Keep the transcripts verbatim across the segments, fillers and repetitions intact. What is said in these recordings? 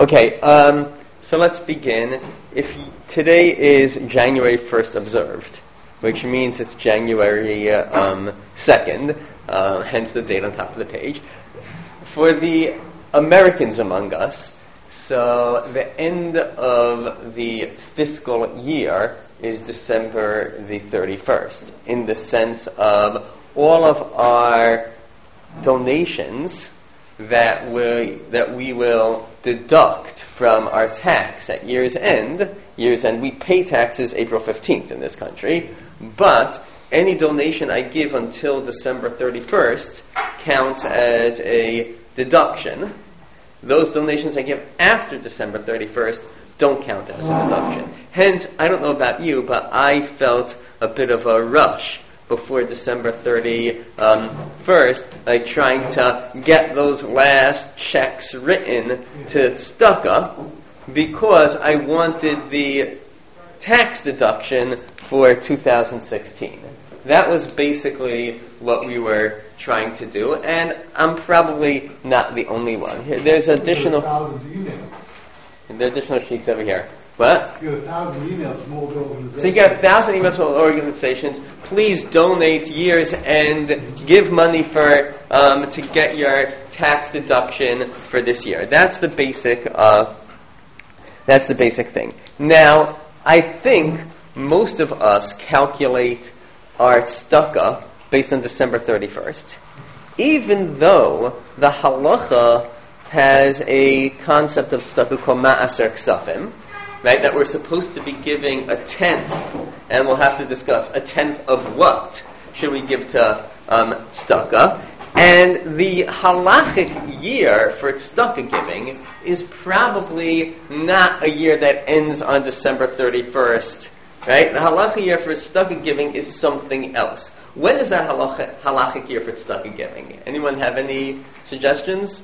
Okay, um, so let's begin. If y- today is January first observed, which means it's January uh, um, second, uh, hence the date on top of the page. For the Americans among us, so the end of the fiscal year is December the thirty-first, in the sense of all of our donations that we that we will deduct from our tax at year's end. Year's end, we pay taxes April fifteenth in this country, but any donation I give until December thirty-first counts as a deduction. Those donations I give after December thirty-first don't count as a deduction. Hence, I don't know about you, but I felt a bit of a rush before December thirty-first, like trying to get those last checks written to Tzedakah, because I wanted the tax deduction for two thousand sixteen. That was basically what we were trying to do, and I'm probably not the only one. Here, there's additional. There are additional sheets over here. What? You get a thousand emails from all the organizations. So you get a thousand emails from organizations. Please donate years and give money for um, to get your tax deduction for this year. That's the basic. Uh, that's the basic thing. Now, I think most of us calculate our tzedakah based on December thirty-first, even though the halacha has a concept of tzedakah called ma'aser ksafim. Right, that we're supposed to be giving a tenth, and we'll have to discuss a tenth of what should we give to um, tzedakah. And the halachic year for tzedakah giving is probably not a year that ends on December thirty-first. Right, the halachic year for tzedakah giving is something else. When is that halachic, halachic year for tzedakah giving? Anyone have any suggestions?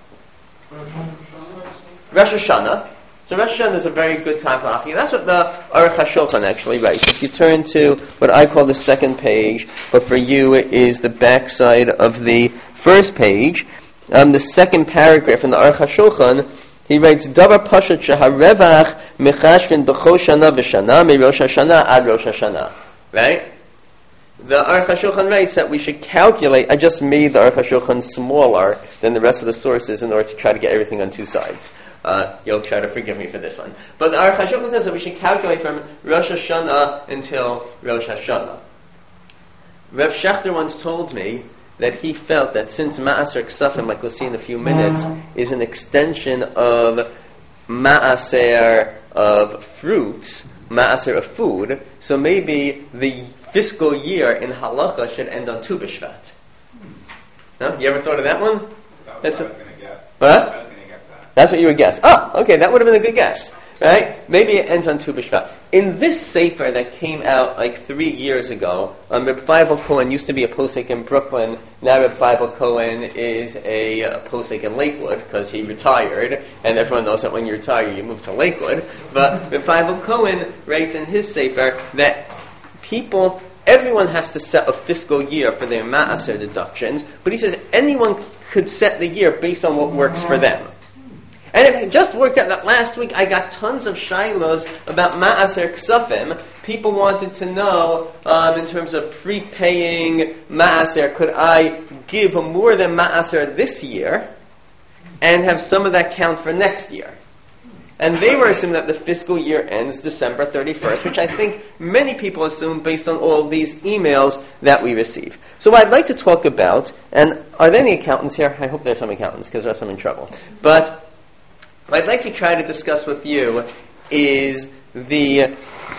Rosh Hashanah. So Rosh Hashanah is a very good time for Halacha. That's what the Aruch HaShulchan actually writes. If you turn to what I call the second page, but for you it is the back side of the first page, um, the second paragraph in the Aruch HaShulchan, he writes, Davar Pashat Sheharevach Mechashvin B'chol Shana V'Shana Me'Rosh Hashanah Ad Rosh Hashanah. Right? The Aruch HaShulchan writes that we should calculate. I just made the Aruch HaShulchan smaller than the rest of the sources in order to try to get everything on two sides. Uh, you'll try to forgive me for this one. But the Aruch HaShulchan says that we should calculate from Rosh Hashanah until Rosh Hashanah. Rev Schachter once told me that he felt that since Ma'aser Ksafim, like we'll see in a few minutes, is an extension of Ma'aser of fruits, Ma'aser of food, so maybe the fiscal year in Halacha should end on Tu B'Shvat. No? You ever thought of that one? That's what That's I was going to guess. What? I was going to guess that. That's what you would guess. Oh, okay, that would have been a good guess. Right? Maybe it ends on Tu B'Shvat. In this sefer that came out like three years ago, um, Reb Feivel Cohen used to be a posek in Brooklyn. Now Reb Feivel Cohen is a, a posek in Lakewood because he retired, and everyone knows that when you retire you move to Lakewood. But Reb Feivel Cohen writes in his sefer that people, everyone has to set a fiscal year for their ma'aser deductions, but he says anyone could set the year based on what works for them. And it just worked out that last week I got tons of shilos about Ma'aser Ksafim. People wanted to know, um, in terms of prepaying Ma'aser, could I give more than Ma'aser this year and have some of that count for next year? And they were assuming that the fiscal year ends December thirty-first, which I think many people assume based on all of these emails that we receive. So what I'd like to talk about, and are there any accountants here? I hope there's some accountants because there's some in trouble. But what I'd like to try to discuss with you is the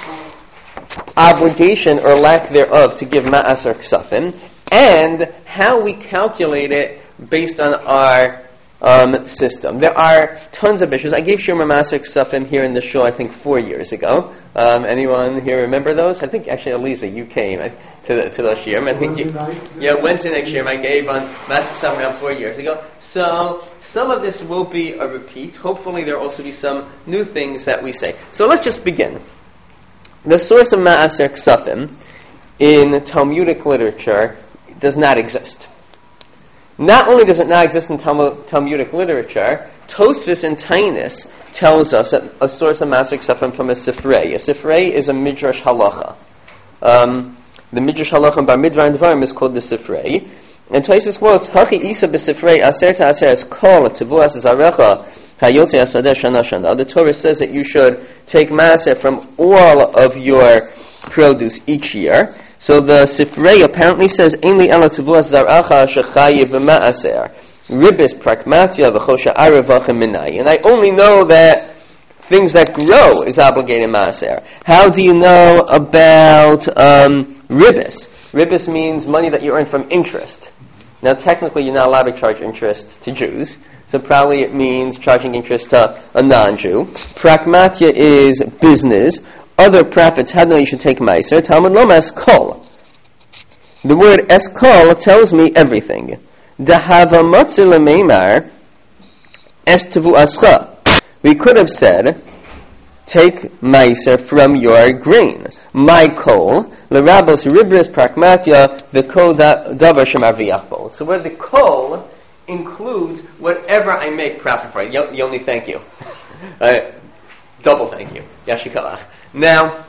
obligation or lack thereof to give Ma'aser Ksafim, and how we calculate it based on our um, system. There are tons of issues. I gave Shir Ma'aser Ksafim here in the show, I think, four years ago. Um, anyone here remember those? I think actually, Elisa, you came to the, to those Shirim. I think you, yeah, Wednesday night Shirim I gave on Ma'aser Ksafim around four years ago. So some of this will be a repeat. Hopefully there will also be some new things that we say. So let's just begin. The source of Ma'aser Ksafim in Talmudic literature does not exist. Not only does it not exist in Talmud, Talmudic literature, Tosfos in Tainus tells us that a source of Maaser Ksafim from a Sifrei. A Sifrei is a Midrash Halacha. Um, the Midrash Halacha in Bar Midvar and Dvarim is called the Sifrei. And Tosfos quotes, Hachi Isa b'Sifrei aser ta'aser es kol tevuas zarecha hayotze asadeh shana shana. The Torah says that you should take Maaser from all of your produce each year. So the Sifrei apparently says, Einli ela tevuas zarecha shechayiv v'ma'aser. Ribis pragmatia v'chosha arevachem minai. And I only know that things that grow is obligated maaser. How do you know about um, ribis? Ribis means money that you earn from interest. Now, technically, you're not allowed to charge interest to Jews, so probably it means charging interest to a non-Jew. Pragmatia is business. Other prophets had no you should take maaser. Talmud Loma eskol. The word eskol tells me everything. Dahava matzil meimar estevu ascha. We could have said, take maaser from your grain. My kol, l'rabos ribris pragmatia, the kol davar shemarviachbo. So where the kol includes whatever I make profit for. Yoni, thank you. uh, double thank you. Yashikalach. Now,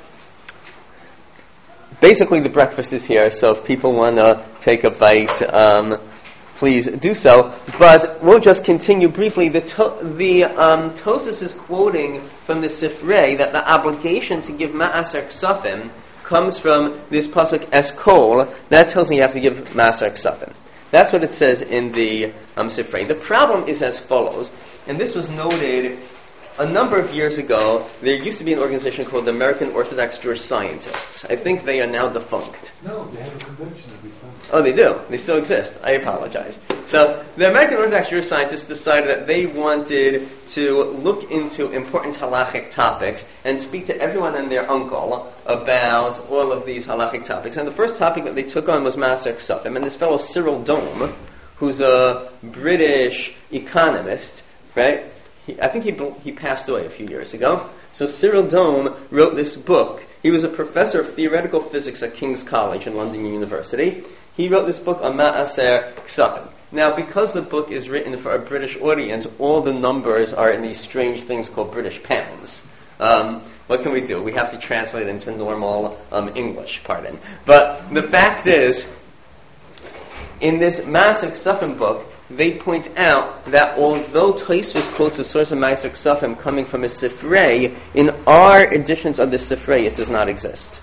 basically the breakfast is here, so if people want to take a bite, um, please do so. But we'll just continue briefly. The to- the um, Tosfos is quoting from the Sifrei that the obligation to give Ma'aser Ksafim comes from this pasuk Eskol. That tells me you have to give Ma'aser Ksafim. That's what it says in the um, Sifrei. The problem is as follows, and this was noted a number of years ago. There used to be an organization called the American Orthodox Jewish Scientists. I think they are now defunct. No, they have a convention every Sunday. Oh, they do? They still exist. I apologize. So, the American Orthodox Jewish Scientists decided that they wanted to look into important halachic topics and speak to everyone and their uncle about all of these halachic topics. And the first topic that they took on was Maaser Ksafim. And this fellow Cyril Dome, who's a British economist, right? He, I think he he passed away a few years ago. So Cyril Dome wrote this book. He was a professor of theoretical physics at King's College in London University. He wrote this book on Ma'aser Ksafim. Now, because the book is written for a British audience, all the numbers are in these strange things called British pounds. Um, what can we do? We have to translate it into normal um, English, pardon. But the fact is, in this Ma'aser Ksafim book, they point out that although Tosfos quotes the source of Ma'aser Ksafim coming from a Sifrei, in our editions of the Sifrei it does not exist.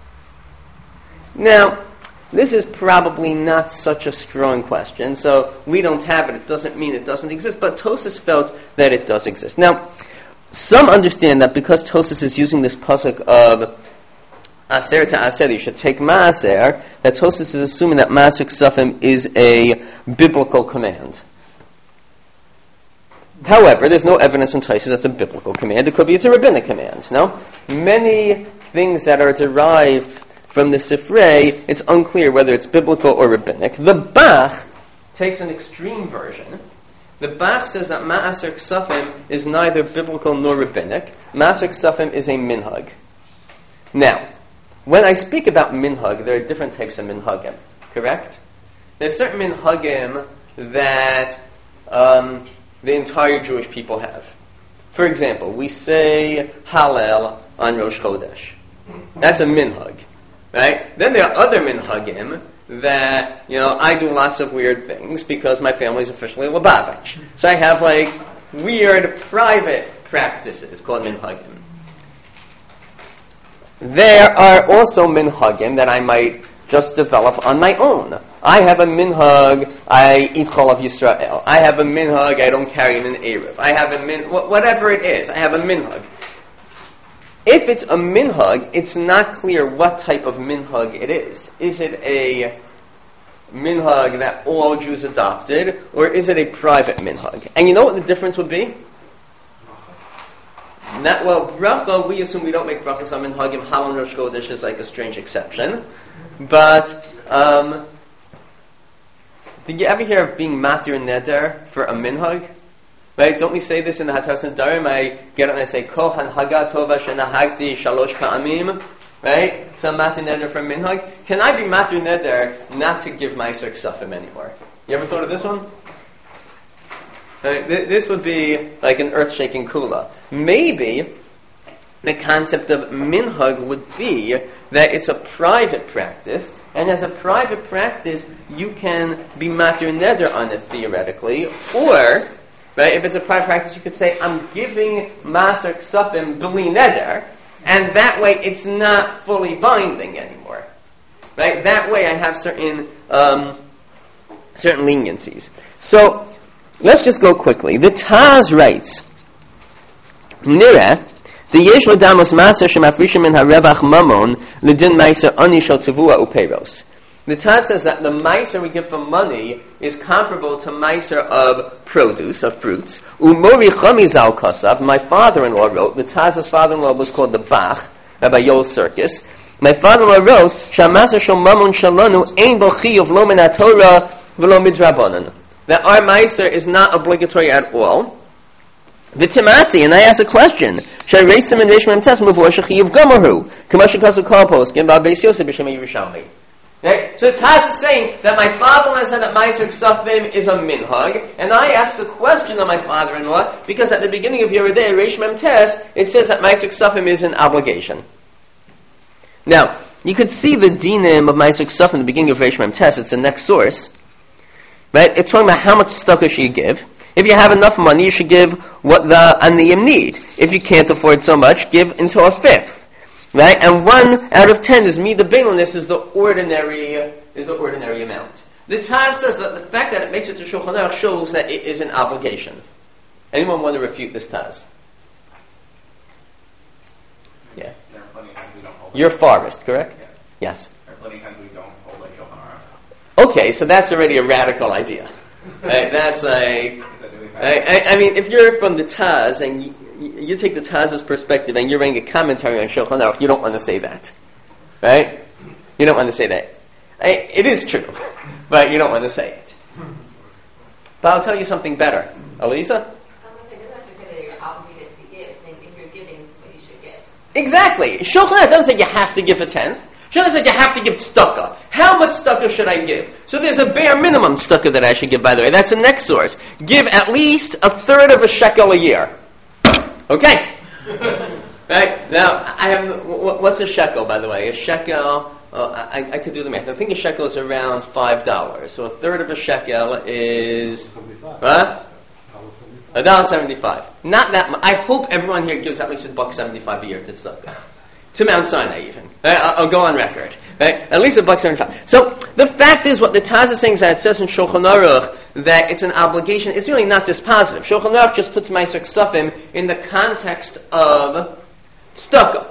Now, this is probably not such a strong question, so we don't have it. It doesn't mean it doesn't exist, but Tosfos felt that it does exist. Now, some understand that because Tosfos is using this pasuk of Aser to Aser, you should take Maaser, that Tosfos is assuming that Maaser Ksafim is a biblical command. However, there's no evidence in Tosfos that's a biblical command. It could be it's a rabbinic command. No? Many things that are derived from the Sifrei, it's unclear whether it's biblical or rabbinic. The Bach takes an extreme version. The Bach says that Maaser Ksafim is neither biblical nor rabbinic. Maaser Ksafim is a minhag. Now, when I speak about minhag, there are different types of minhagim, correct? There's certain minhagim that um, the entire Jewish people have. For example, we say Hallel on Rosh Chodesh. That's a minhag, right? Then there are other minhagim that, you know, I do lots of weird things because my family's officially Lubavitch. So I have, like, weird private practices called minhagim. There are also minhagim that I might just develop on my own. I have a minhag, I eat Cholav Yisrael. I have a minhag, I don't carry an Erev. I have a min, whatever it is, I have a minhag. If it's a minhag, it's not clear what type of minhag it is. Is it a minhag that all Jews adopted, or is it a private minhag? And you know what the difference would be? Not, well, bracha, we assume we don't make brachas on minhagim. Halal Rosh Chodesh is like a strange exception. But, um, did you ever hear of being matir neder for a minhag? Right? Don't we say this in the Hataras Nedarim? I get up and I say, Kol hanhaga tova shenahagti shalosh ka'amim. Right? So matir neder for minhag. Can I be matir neder not to give Maaser Ksafim anymore? You ever thought of this one? Right? Th- this would be like an earth-shaking kula. Maybe the concept of minhag would be that it's a private practice, and as a private practice, you can be matir neder on it theoretically, or, right, if it's a private practice, you could say, I'm giving maser ksafim b'li neder, and that way it's not fully binding anymore. Right? That way I have certain um, certain leniencies. So, let's just go quickly. The Taz writes, Nira, the yesh l'damos maser shemafrishim min harevach mamon l'din meiser ani shel tevua uperos. The Taz says that the meiser we give for money is comparable to meiser of produce, of fruits. Umori chamizal kasav, my father-in-law wrote, the Taz's father-in-law was called the Bach, Rabbi Yoel Circus. My father-in-law wrote, Shamaser shel mamon shalanu ein bo chiyuv lo min haTorah v'lo midrabanan. That our meiser is not obligatory at all. V'timati, and I ask a question. Sh'reisim and reishim tes muvor shechiyuv gomaru. K'mashin kasu kol poskim v'abeis Yosef b'shem Yerushalmi. Right? So Taz is saying that my father-in-law said that meiser ksafim is a minhag, and I ask a question of my father-in-law because at the beginning of Yeridei Reishim tes it says that meiser ksafim is an obligation. Now, you could see the dinim of meiser ksafim in the beginning of Reishim tes. It's the next source. Right? It's talking about how much tzedakah should you give. If you have enough money, you should give what the aniyim need. If you can't afford so much, give until a fifth. Right? And one out of ten is mida beinus is the ordinary is the ordinary amount. The Taz says that the fact that it makes it to Shulchan Aruch shows that it is an obligation. Anyone want to refute this Taz? Yeah. There are plenty of times we don't hold You're farthest, correct? Yes. Yes. There are plenty of times we don't hold like Shulchan Aruch. Okay, so that's already a radical idea. Right? That's a. I, I, I mean, if you're from the Taz and you, you take the Taz's perspective and you're writing a commentary on Shulchan Aruch, you don't want to say that, right? You don't want to say that. I, it is true, but you don't want to say it. But I'll tell you something better, Elisa. It doesn't actually say that you're obligated to give. It's saying if you're giving, this is what you should give. Exactly. Shulchan Aruch doesn't say you have to give a tenth. Shulchan says you have to give tzedakah. How much tzedakah should I give? So there's a bare minimum tzedakah that I should give, by the way. That's the next source. Give at least a third of a shekel a year. Okay. Right? Now, I have, what's a shekel, by the way? A shekel, uh, I, I could do the math. I think a shekel is around five dollars. So a third of a shekel is, huh? A dollar seventy-five. Not that much. I hope everyone here gives at least a buck seventy-five a year to tzedakah. To Mount Sinai, even. Right? I'll, I'll go on record. Right? At least a buck seventy-five. So the fact is, what the Taz is saying is that it says in Shulchan Aruch that it's an obligation. It's really not dispositive. Shulchan Aruch just puts meiser ksafim in the context of tzedakah.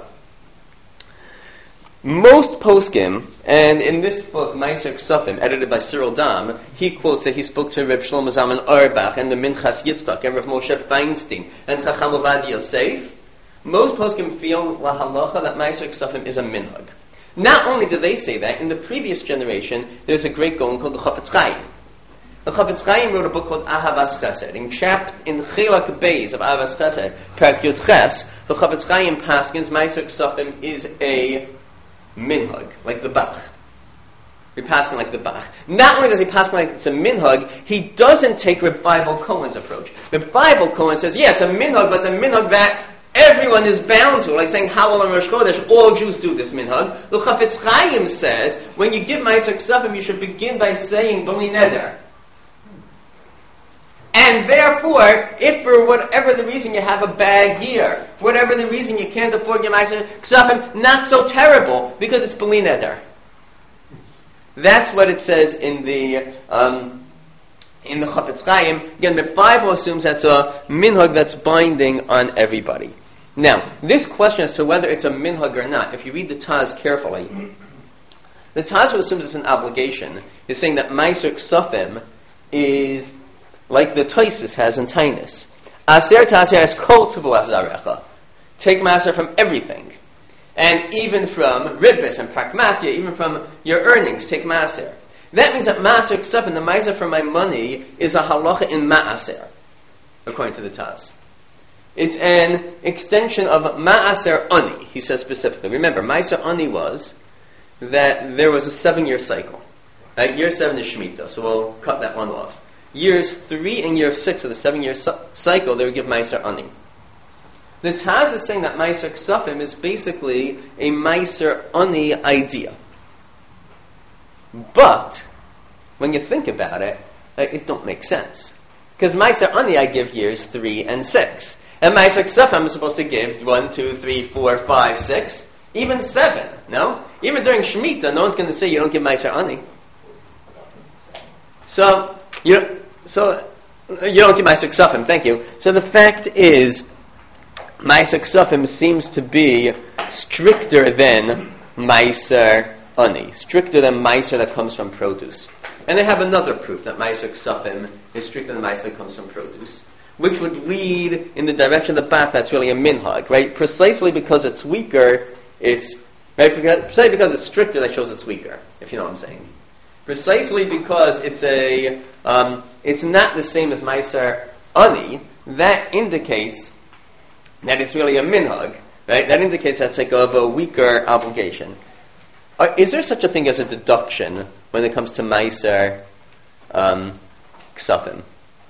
Most poskim, and in this book, Meiser Ksafim, edited by Cyril Dam, he quotes that he spoke to Reb Shlomo Zalman Auerbach and the Minchas Yitzchak and Reb Moshe Feinstein and Chacham Ovadia Yosef. Most poskim feel la halacha that Meiser Ksafim is a minhag. Not only do they say that, in the previous generation, there's a great Gaon called the Chafetz Chaim. The Chafetz Chaim wrote a book called Ahavas Chesed. In chapter in Chilak Beis of Ahavas Chesed, Perek Yud Ches, the Chafetz Chaim paskins Meiser Ksafim is a minhag, like the Bach. He paskin like the Bach. Not only does he paskin like it's a minhag, he doesn't take Reb Feivel Cohen's approach. Reb Feivel Cohen says, yeah, it's a minhag, but it's a minhag that everyone is bound to, like saying Halal and Rosh Chodesh, all Jews do this minhag. The Chafetz Chaim says, when you give Meiser Ksafim, you should begin by saying B'li Neder. And therefore, if for whatever the reason you have a bad year, for whatever the reason you can't afford your Meiser Ksafim, not so terrible, because it's B'li Neder. That's what it says in the um, in the Chafetz Chaim. Again, the Bible assumes that's a minhag that's binding on everybody. Now, this question as to whether it's a minhag or not, if you read the Taz carefully, the Taz, who assumes it's an obligation, is saying that Meiser Ksafim is like the Tosfos has in Tainus. Aser Taser es kol tevu azarecha. Take Maser from everything. And even from Ribis and Pragmatia, even from your earnings, take Maser. That means that Maser Ksafim, the Meiser for my money, is a halacha in Ma'aser, according to the Taz. It's an extension of Ma'aser Ani, he says specifically. Remember, Ma'aser Ani was that there was a seven-year cycle. Right? Year seven is Shemitah, so we'll cut that one off. years three and year six of the seven-year su- cycle, they would give Meiser Ani. The Taz is saying that Meiser Ksafim is basically a Meiser Ani idea. But, when you think about it, it don't make sense. Because Meiser Ani I give years three and six. And Meiser Ksafim I'm supposed to give one, two, three, four, five, six, even seven, no? Even during Shemitah, no one's going to say you don't give Meiser Ani. So, you, so, you don't give Meiser Ksafim, thank you. So the fact is, Meiser Ksafim seems to be stricter than Meiser Ani, stricter than Meiser that comes from produce. And they have another proof that Meiser Ksafim is stricter than Meiser that comes from produce, which would lead in the direction of the bat that's really a minhag, right? Precisely because it's weaker, it's, right? Precisely because it's stricter, that shows it's weaker, if you know what I'm saying. Precisely because it's a, um, it's not the same as Meiser Ani, that indicates that it's really a minhag, right? That indicates that's like of a weaker obligation. Uh, is there such a thing as a deduction when it comes to Meiser um, Ksafim?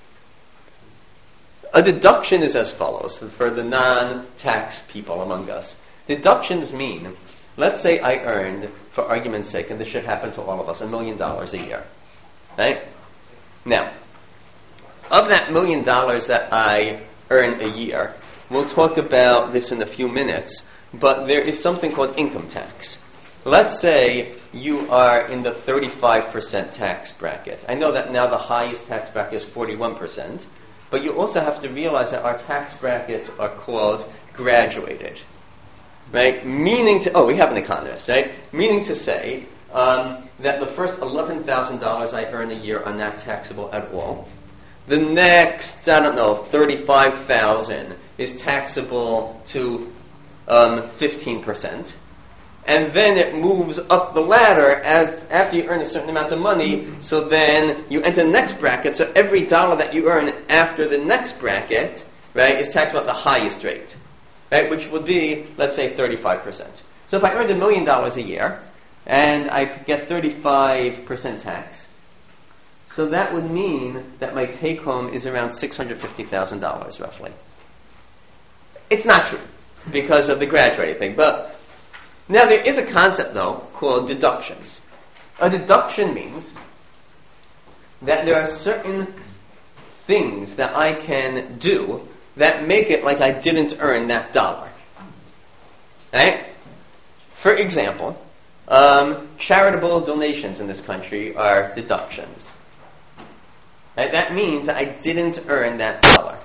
A deduction is as follows, for the non-tax people among us. Deductions mean, let's say I earned, for argument's sake, and this should happen to all of us, a million dollars a year. Right? Now, of that million dollars that I earn a year, we'll talk about this in a few minutes, but there is something called income tax. Let's say you are in the thirty-five percent tax bracket. I know that now the highest tax bracket is forty-one percent, but you also have to realize that our tax brackets are called graduated. Right? Meaning to, oh, we have an economist, right? Meaning to say um, that the first eleven thousand dollars I earn a year are not taxable at all. The next, I don't know, thirty-five thousand dollars is taxable to um, fifteen percent. And then it moves up the ladder as, after you earn a certain amount of money, so then you enter the next bracket, so every dollar that you earn after the next bracket, right, is taxable at the highest rate, right, which would be, let's say, thirty-five percent. So if I earned a million dollars a year, and I get thirty-five percent tax, so that would mean that my take-home is around six hundred fifty thousand dollars, roughly. It's not true, because of the graduating thing, but now, there is a concept, though, called deductions. A deduction means that there are certain things that I can do that make it like I didn't earn that dollar. Right? For example, um, charitable donations in this country are deductions. Right? That means that I didn't earn that dollar.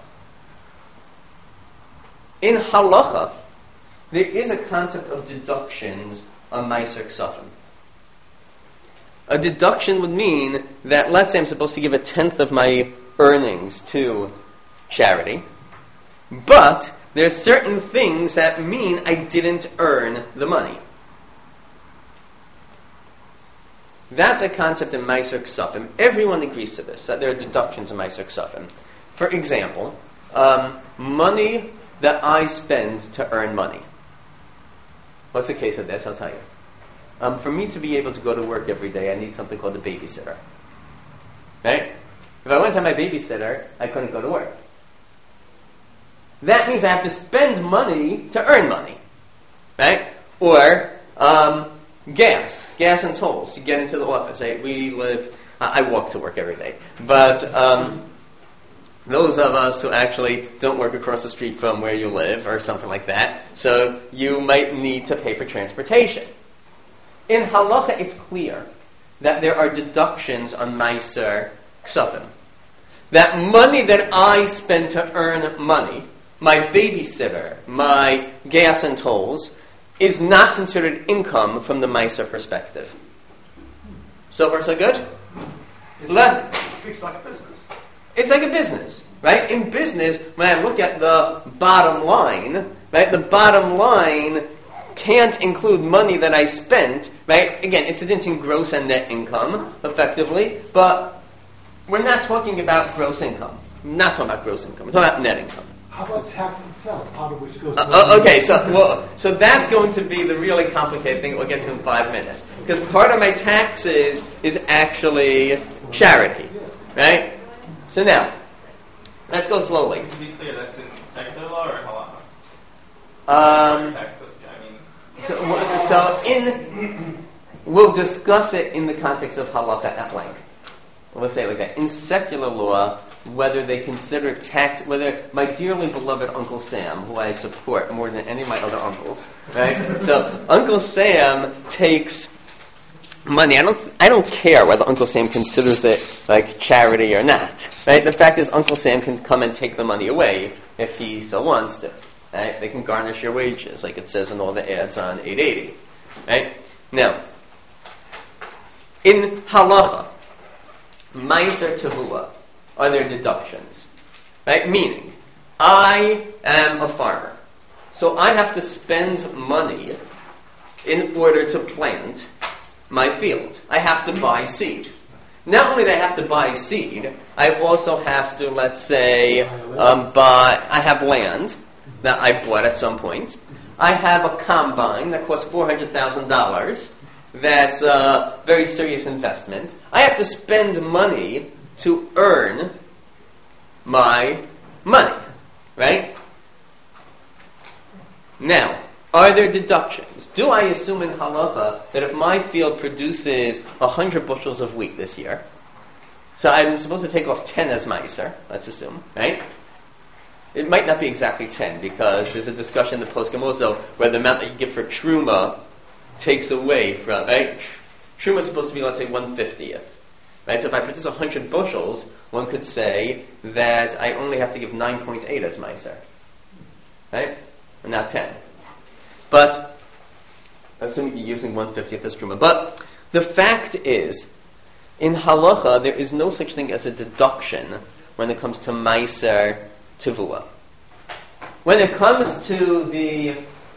In halacha, there is a concept of deductions on Meiser Ksafim. A deduction would mean that, let's say I'm supposed to give a tenth of my earnings to charity, but there are certain things that mean I didn't earn the money. That's a concept in Meiser Ksafim. Everyone agrees to this, that there are deductions in Meiser Ksafim. For example, um, money that I spend to earn money. What's the case of this? I'll tell you. Um, for me to be able to go to work every day, I need something called a babysitter. Right? If I went to my babysitter, I couldn't go to work. That means I have to spend money to earn money. Right? Or um, gas. Gas and tolls to get into the office. Right? We live... Uh, I walk to work every day. But... Um, those of us who actually don't work across the street from where you live or something like that, so you might need to pay for transportation. In halacha, it's clear that there are deductions on Meiser Ksafim. That money that I spend to earn money, my babysitter, my gas and tolls, is not considered income from the Meiser perspective. So far, so good? It's Let, it's like a business. It's like a business, right? In business, when I look at the bottom line, right, the bottom line can't include money that I spent, right? Again, it's in gross and net income, effectively, but we're not talking about gross income. We're not talking about gross income. We're talking about net income. How about tax itself? Part of which goes to Uh, okay, so well, so that's going to be the really complicated thing we'll get to in five minutes. Because part of my taxes is actually charity, right? So now, let's go slowly. To be clear, that's in secular law or halacha? Um, Text of- I mean, so, so in, we'll discuss it in the context of halacha at length. Let's say it like that. In secular law, whether they consider tax, whether my dearly beloved Uncle Sam, who I support more than any of my other uncles, right? So Uncle Sam takes money. I don't, I don't care whether Uncle Sam considers it like charity or not, right? The fact is, Uncle Sam can come and take the money away if he so wants to, right? They can garnish your wages, like it says in all the ads on eight eighty, right? Now, in halacha, Meiser Tavua, are there deductions? Right? Meaning, I am a farmer. So I have to spend money in order to plant my field. I have to buy seed. Not only do I have to buy seed, I also have to, let's say, um, buy, I have land that I bought at some point. I have a combine that costs four hundred thousand dollars. That's a very serious investment. I have to spend money to earn my money, right? Now, are there deductions? Do I assume in halacha that if my field produces one hundred bushels of wheat this year, so I'm supposed to take off ten as meiser, let's assume, right? It might not be exactly ten, because there's a discussion in the poskim also where the amount that you give for truma takes away from, right? Truma is supposed to be, let's say, one fiftieth. Right? So if I produce one hundred bushels, one could say that I only have to give nine point eight as meiser. Right? And not ten. But, assuming you're using one fiftieth as truma. But, the fact is, in halacha, there is no such thing as a deduction when it comes to meiser tevua. When it comes to the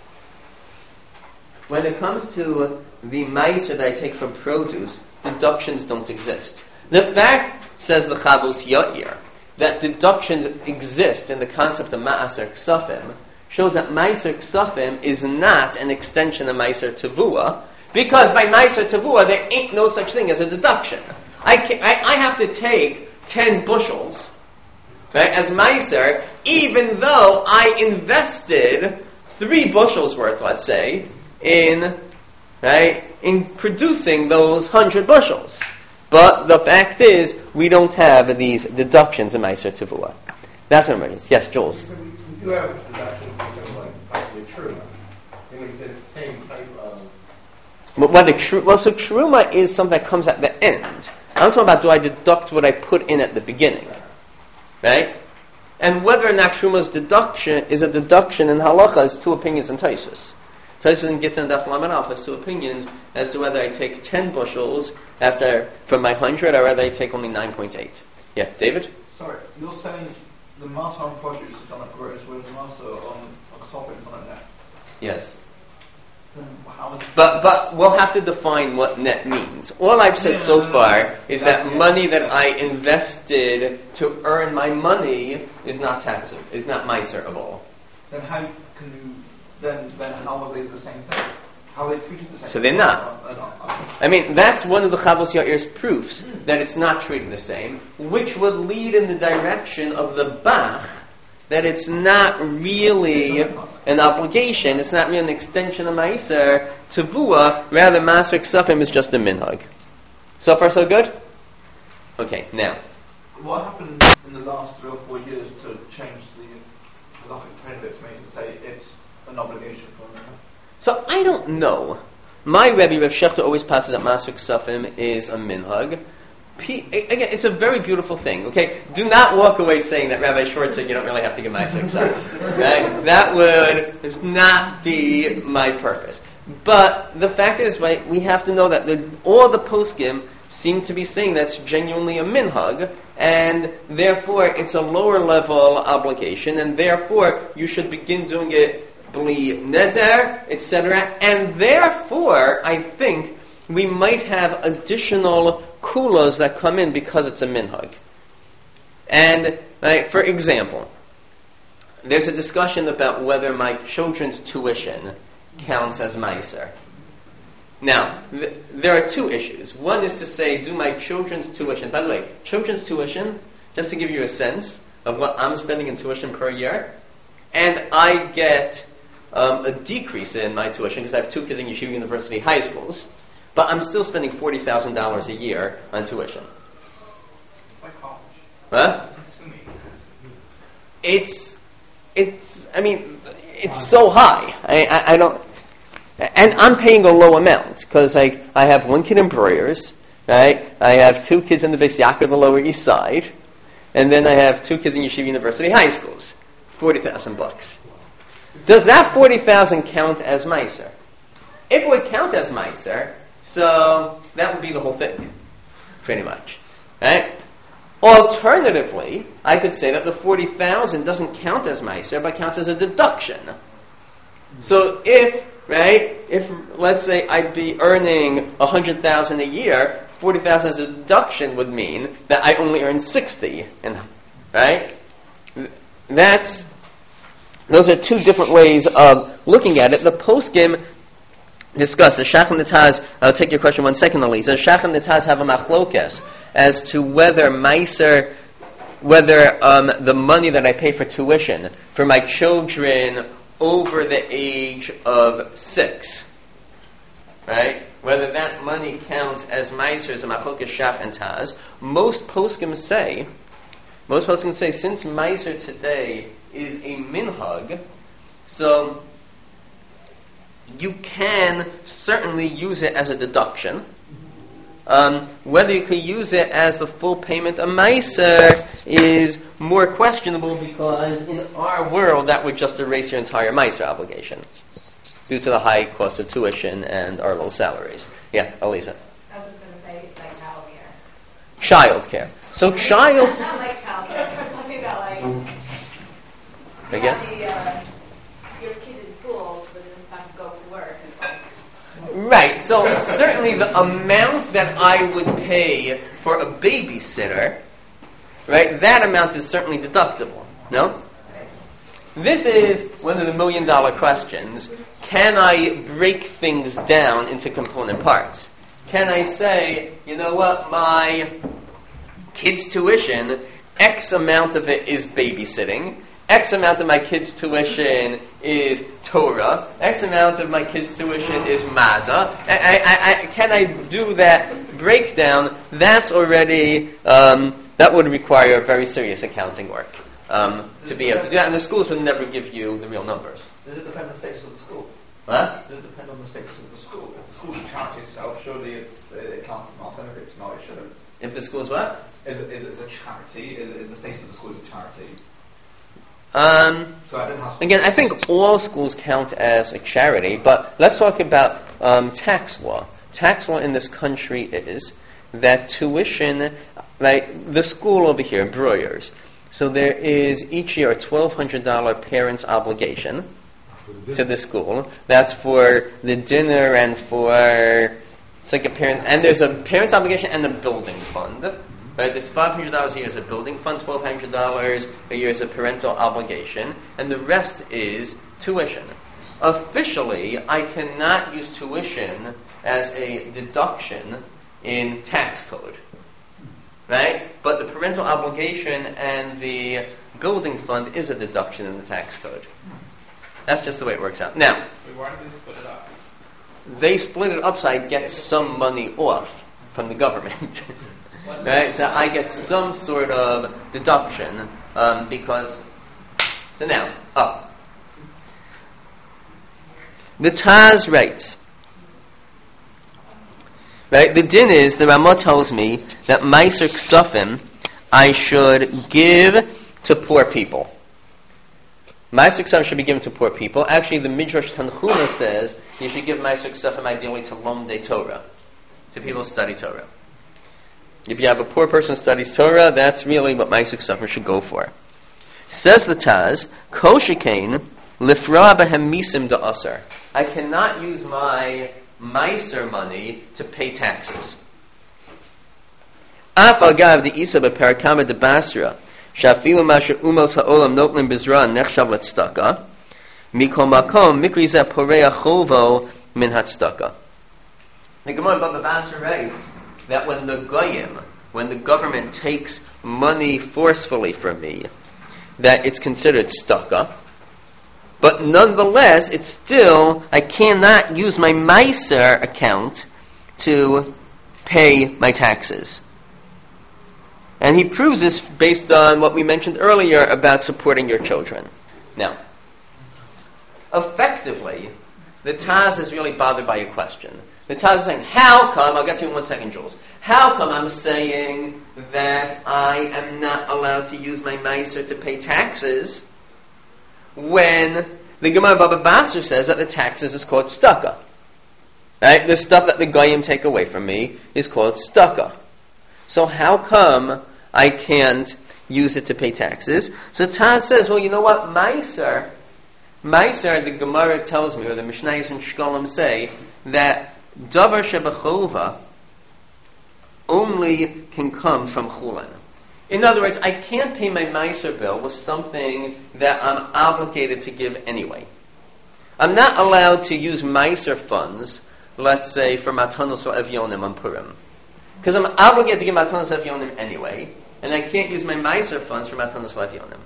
When it comes to the meiser that I take from produce, deductions don't exist. The fact, says the Chavos Yair, that deductions exist in the concept of ma'aser ksafim shows that ma'aser ksafim is not an extension of ma'aser tevua, because by ma'aser tevua there ain't no such thing as a deduction. I, can, I, I have to take ten bushels, right, as ma'aser, even though I invested three bushels worth, let's say, in, right, in producing those hundred bushels. But the fact is, we don't have these deductions in Meiser Tevua. That's what it is. Yes, Jules? We do have deductions which are like possibly true. And we did the same type of... Well, whether tru- well, so truma is something that comes at the end. I'm talking about, do I deduct what I put in at the beginning? Right? And whether or not truma's deduction is a deduction in halacha is two opinions in Taisus. Taisus and Gittin Daf Lamed Aleph has two opinions as to whether I take ten bushels after from my hundred, or whether I take only nine point eight. Yeah, David? Sorry, you're saying the master on produce is done at gross, whereas the master on ksafim is done at net. Yes. Then how is But but we'll have to define what net means. All I've said Yeah, so no, no, far no. is That's that it. money that I invested to earn my money is not taxable, is not meiserable. then how can you then then how are they the same thing? How are they treated the same? So they're not. They're not. Okay. I mean, that's one of the Chavos Yair's proofs that it's not treated the same, which would lead in the direction of the Bach that it's not really an obligation, it's not really an extension of Meiser Tevua, rather Maser Ksafim is just a minhag. So far so good? Okay, now. What happened in the last three or four years to change the halakhic tone of it to make it say it's an obligation for them? So I don't know. My Rebbe, Rav Shechter, always passes that Maser Ksafim is a minhag. P- again, it's a very beautiful thing, okay? Do not walk away saying that Rabbi Schwartz said you don't really have to give Maser Ksafim. Right? That would not be my purpose. But the fact is, right, we have to know that the, all the poskim seem to be saying that's genuinely a minhag, and therefore it's a lower level obligation, and therefore you should begin doing it bli neder, et cetera. And therefore, I think we might have additional kulas that come in because it's a minhag. And right, for example, there's a discussion about whether my children's tuition counts as meiser. Now, th- there are two issues. One is to say, do my children's tuition, by the way, children's tuition just to give you a sense of what I'm spending in tuition per year, and I get um, a decrease in my tuition because I have two kids in Yeshiva University high schools, but I'm still spending forty thousand dollars a year on tuition. It's like college. Huh? Assuming. It's, it's, I mean, it's so high. I, I, I don't, and I'm paying a low amount because I, I have one kid in Breuers, right? I have two kids in the Beis Yaakov on the Lower East Side, and then I have two kids in Yeshiva University high schools. Forty thousand bucks. Does that forty thousand count as Meiser? If it would count as Meiser, so that would be the whole thing, pretty much, right? Alternatively, I could say that the forty thousand doesn't count as Meiser, but counts as a deduction. So if, right, if, let's say I'd be earning one hundred thousand a year, forty thousand as a deduction would mean that I only earn sixty, and, right? That's, those are two different ways of looking at it. The poskim discuss, the Shach and the Taz, I'll take your question one second, Elisa. The Shach and the Taz have a machlokes as to whether Meiser, whether um, the money that I pay for tuition for my children over the age of six, right? Whether that money counts as Meiser is a machlokes Shach and Taz. Most poskim say, most poskim say, since Meiser today is a minhag, so you can certainly use it as a deduction. Um, whether you can use it as the full payment of Meiser is more questionable because in our world that would just erase your entire Meiser obligation due to the high cost of tuition and our low salaries. Yeah, Elisa. I was just going to say it's like child care. Child care. So child... Not like child care. I'm talking about like... You Again? have the, uh, your kids in school, but then have to go to work. Right, so certainly the amount that I would pay for a babysitter, right, that amount is certainly deductible, no? This is one of the million dollar questions. Can I break things down into component parts? Can I say, you know what, my kid's tuition, X amount of it is babysitting, X amount of my kid's tuition is Torah, X amount of my kid's tuition is Mada. I, I, I, can I do that breakdown? That's already, um, that would require very serious accounting work um, to be able to do that. And the schools would never give you the real numbers. Does it depend on the status of the school? Huh? Does it depend on the status of the school? If the school's a charity itself, surely it's, uh, it counts as Marcel. If it's not, it shouldn't. If the school's what? Is it, is it a charity? Is it, the status of the school is a charity? Um, So I didn't have again, I think all schools count as a charity, but let's talk about um, tax law. Tax law in this country is that tuition, like the school over here, Breuers, so there is each year a twelve hundred dollars parent's obligation to the school. That's for the dinner and for, it's like a parent, and there's a parent's obligation and a building fund. Right, there's five hundred dollars a year as a building fund, twelve hundred dollars a year as a parental obligation, and the rest is tuition. Officially, I cannot use tuition as a deduction in tax code. Right? But the parental obligation and the building fund is a deduction in the tax code. That's just the way it works out. Now, Wait, why did they split it up? they split it up so I get some money off from the government. Right, so I get some sort of deduction um, because. So now, up. The Taz writes. Right, the din is the Ramah tells me that Meiser Ksafim I should give to poor people. Meiser Ksafim should be given to poor people. Actually, the Midrash Tanchuma says you should give Meiser Ksafim ideally to Lomdei Torah, to people who study Torah. If you have a poor person who studies Torah, that's really what Meiser Ksafim should go for. Says the Taz, Kol shekain lifra b'hem misim da'asar. I cannot use my Meiser money to pay taxes. Af agav the isa b'parakama de basra shafilu masher umos ha'olam notlim bizra nechshav l'tzedakah mikol makom mikri zeh poreya chovo min hatzdakah. The Gemara Baba Basra writes that when the Goyim, when the government takes money forcefully from me, that it's considered tzedakah. But nonetheless, it's still, I cannot use my Meiser account to pay my taxes. And he proves this based on what we mentioned earlier about supporting your children. Now, effectively, the Taz is really bothered by a question. The Taz is saying, how come, I'll get to you in one second, Jules, how come I'm saying that I am not allowed to use my Meiser to pay taxes when the Gemara Baba Basra says that the taxes is called tzedakah? Right? The stuff that the Goyim take away from me is called tzedakah. So how come I can't use it to pay taxes? So Taz says, well, you know what? Meiser, Meiser, the Gemara tells me, or the Mishnayos and Shkolim say, that Davar Shebachova only can come from Chulin. In other words, I can't pay my Meiser bill with something that I'm obligated to give anyway. I'm not allowed to use Meiser funds, let's say, for Matanos or Evyonim on Purim. Because I'm obligated to give Matanos or Evyonim anyway, and I can't use my Meiser funds for Matanos or Evyonim.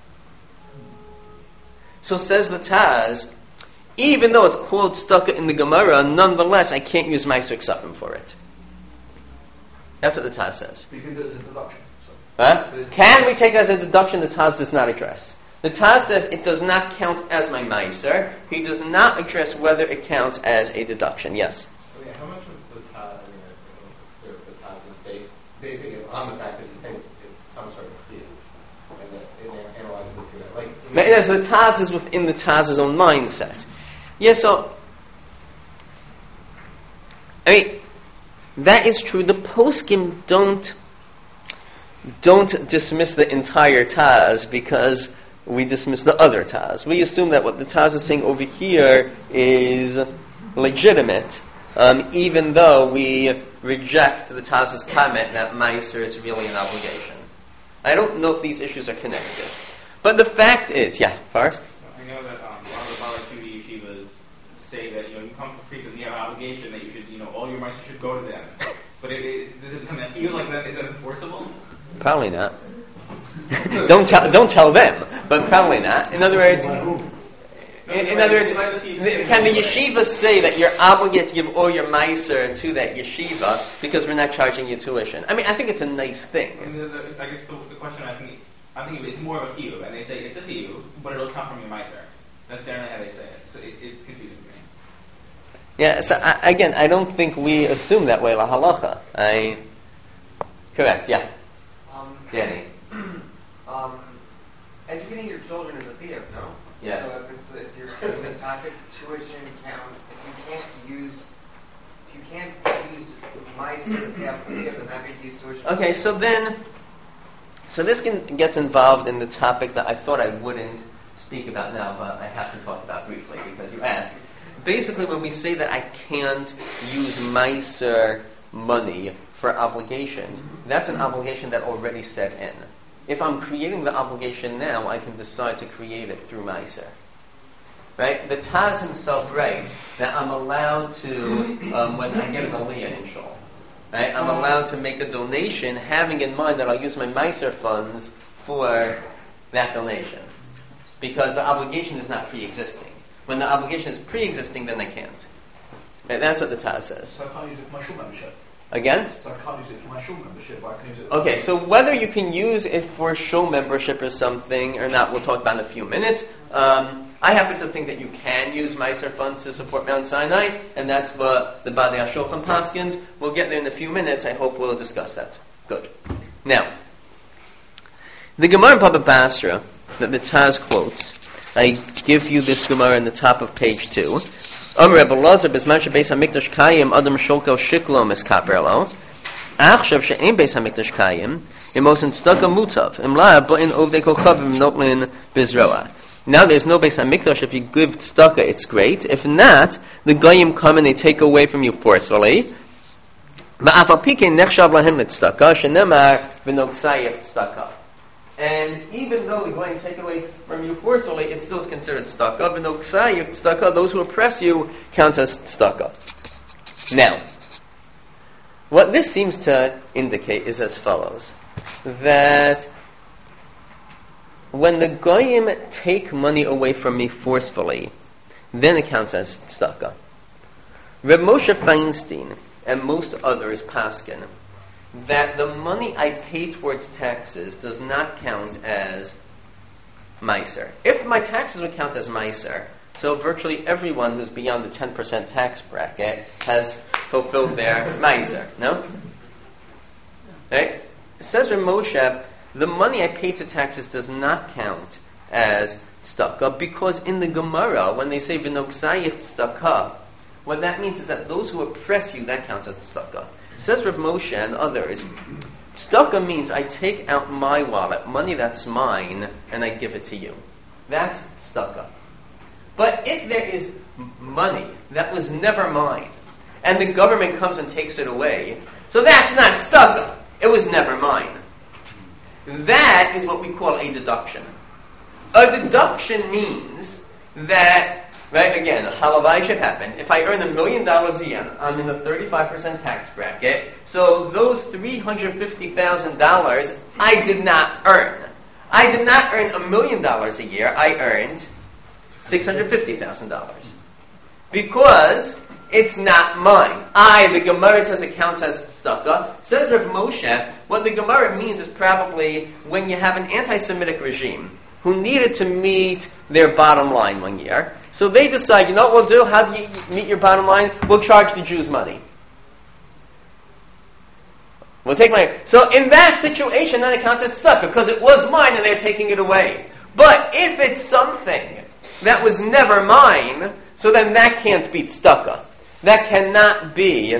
So says the Taz, even though it's called tzedakah in the Gemara, nonetheless, I can't use Meiser Ksafim for it. That's what the Taz says. You can do it as a deduction. Huh? Can we take it as a deduction? The Taz does not address. The Taz says it does not count as my Meiser. He does not address whether it counts as a deduction. Yes? So, yeah, how much was the Taz, I mean, I don't know if the Taz is based, basing it on the fact that he thinks it's some sort of field, and that it analyzes it through that. Like, But yes, the Taz is within the Taz's own mindset. Yeah, so, I mean, that is true. The poskim don't don't dismiss the entire Taz because we dismiss the other Taz. We assume that what the Taz is saying over here is legitimate, um, even though we reject the Taz's comment that Meiser is really an obligation. I don't know if these issues are connected. But the fact is, yeah, first? So I know that um, a lot of the Bala yeshivas say that, you know, you come for free because you have an obligation that you should, you know, all your Meiser should go to them. But it, it, does it become that feel like that? Is that enforceable? Probably not. don't tell don't tell them, but probably not. In other words, in, in other words, can the yeshiva say that you're obligated to give all your meiser to that yeshiva because we're not charging you tuition? I mean, I think it's a nice thing. I, mean, the, the, I guess the, the question I think, I think it's more of a chiyuv, and they say it's a chiyuv, but it'll come from your meiser. That's generally how they say it. So it, it's confusing to me. Yeah. So I, again, I don't think we assume that way la halacha. I correct. Yeah. Um, Danny. um, educating your children is a theater, no? Yes. So if, it's, if you're taking the topic tuition count, if you can't use, if you can't use my sort of half the theater, then how could you use tuition? Okay, so then, so this can, gets involved in the topic that I thought I wouldn't speak about now, but I have to talk about briefly because you asked. Basically, when we say that I can't use Meiser money for obligations, that's an obligation that already set in. If I'm creating the obligation now, I can decide to create it through Meiser. Right? The Taz himself writes that I'm allowed to, um, when I get an aliyah in Shul, right, I'm allowed to make a donation having in mind that I'll use my Meiser funds for that donation. Because the obligation is not pre-existing. When the obligation is pre-existing, then I can't. Right? That's what the Taz says. So I can't use it for my shul membership. Again? So I can't use it for my shul membership, but I can use it. Okay, so whether you can use it for show membership or something or not, we'll talk about in a few minutes. Um, I happen to think that you can use Meiser funds to support Mount Sinai, and that's what the Badei HaShulchan paskins. We'll get there in a few minutes. I hope we'll discuss that. Good. Now, the Gemara in Baba Basra that the Taz quotes, I give you this Gemara in the top of page two. Amr Rebbe Lazar b'zman shebeis hamikdash kayim adam sholkel shiklo miskaper Achshav she'ein beis hamikdash kayim imosin tzedakah mutav imla ba'in ovdei kochavim notlin bizroa. Now there's no beis hamikdash. If you give tzedakah, it's great. If not, the goyim come and they take away from you forcefully. Ma'afal pikein nechshav lahem l'tzedakah shenemar v'noksayef tzedakah. And even though the goyim take away from you forcefully, it's still considered tzedakah. V'noksayef tzedakah, those who oppress you, counts as tzedakah. Now, what this seems to indicate is as follows: that when the goyim take money away from me forcefully, then it counts as tzedakah. Reb Moshe Feinstein and most others paskin that the money I pay towards taxes does not count as meiser. If my taxes would count as meiser, so virtually everyone who's beyond the ten percent tax bracket has fulfilled their meiser, no? Right? It says Reb Moshe, the money I pay to taxes does not count as tzedakah, because in the Gemara, when they say v'noksayich tzedakah, what that means is that those who oppress you, that counts as tzedakah. Says Rav Moshe and others, tzedakah means I take out my wallet, money that's mine, and I give it to you. That's tzedakah. But if there is money that was never mine, and the government comes and takes it away, so that's not tzedakah. It was never mine. That is what we call a deduction. A deduction means that, right, again, halavai should happen. If I earn a million dollars a year, I'm in the thirty-five percent tax bracket, so those three hundred fifty thousand dollars I did not earn. I did not earn a million dollars a year, I earned six hundred fifty thousand dollars. Because it's not mine. I, the Gemara says it counts as tzedakah. Says Rav Moshe, what the Gemara means is probably when you have an anti-Semitic regime who needed to meet their bottom line one year. So they decide, you know what we'll do? How do you meet your bottom line? We'll charge the Jews money. We'll take money. So in that situation, then it counts as tzedakah, because it was mine and they're taking it away. But if it's something that was never mine, so then that can't be tzedakah. That cannot be,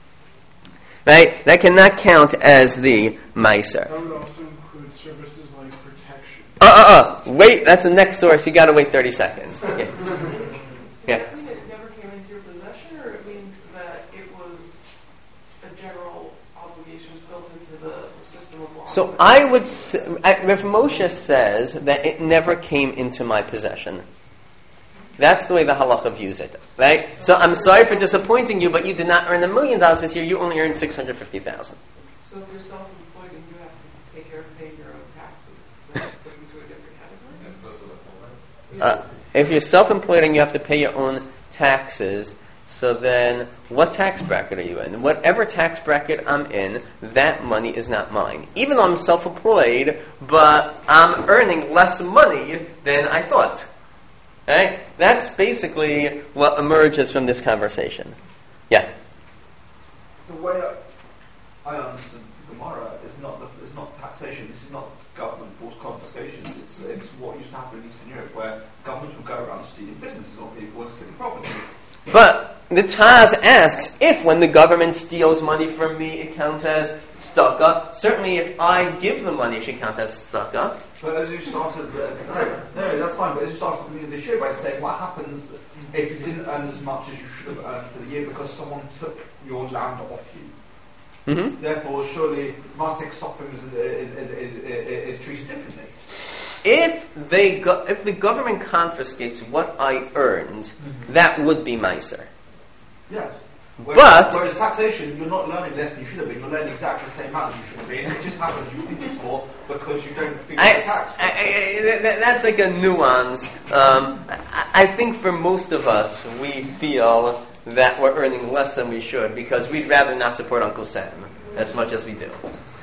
right? That cannot count as the meiser. That would also include services like protection. Uh, uh, uh. Wait, that's the next source. You got to wait thirty seconds. Yeah. Yeah. Does that mean it never came into your possession, or it means that it was a general obligation built into the system of law? So I would say, Rav Moshe says that it never came into my possession. That's the way the halacha views it, right? So I'm sorry for disappointing you, but you did not earn a million dollars this year. You only earned six hundred fifty thousand. So if you're self-employed and you have to take care of paying your own taxes, is that put into a different category? As opposed to the full Uh, if you're self-employed and you have to pay your own taxes, so then what tax bracket are you in? Whatever tax bracket I'm in, that money is not mine. Even though I'm self-employed, but I'm earning less money than I thought. Right? That's basically what emerges from this conversation. Yeah. The way I, I understand the Gemara is not the, is not taxation. This is not government forced confiscations. It's it's what used to happen in Eastern Europe, where governments would go around stealing businesses or people and stealing property. But the Taz asks if when the government steals money from me, it counts as tzedakah. Certainly, if I give the money, it should count as tzedakah. But as you started, uh, no, no, that's fine. But as you started the beginning of the year by saying, what happens if you didn't earn as much as you should have earned for the year because someone took your land off you? Mm-hmm. Therefore, surely Masik Sopim is, is, is, is, is treated differently. If they go, if the government confiscates what I earned, mm-hmm. that would be meiser. Yes. Whereas, But whereas taxation, you're not learning less than you should have been. You're learning exactly the same amount as you should have been. It just happens you think it's more because you don't think it's tax. I, I, I, that's like a nuance. Um, I, I think for most of us, we feel that we're earning less than we should because we'd rather not support Uncle Sam as much as we do.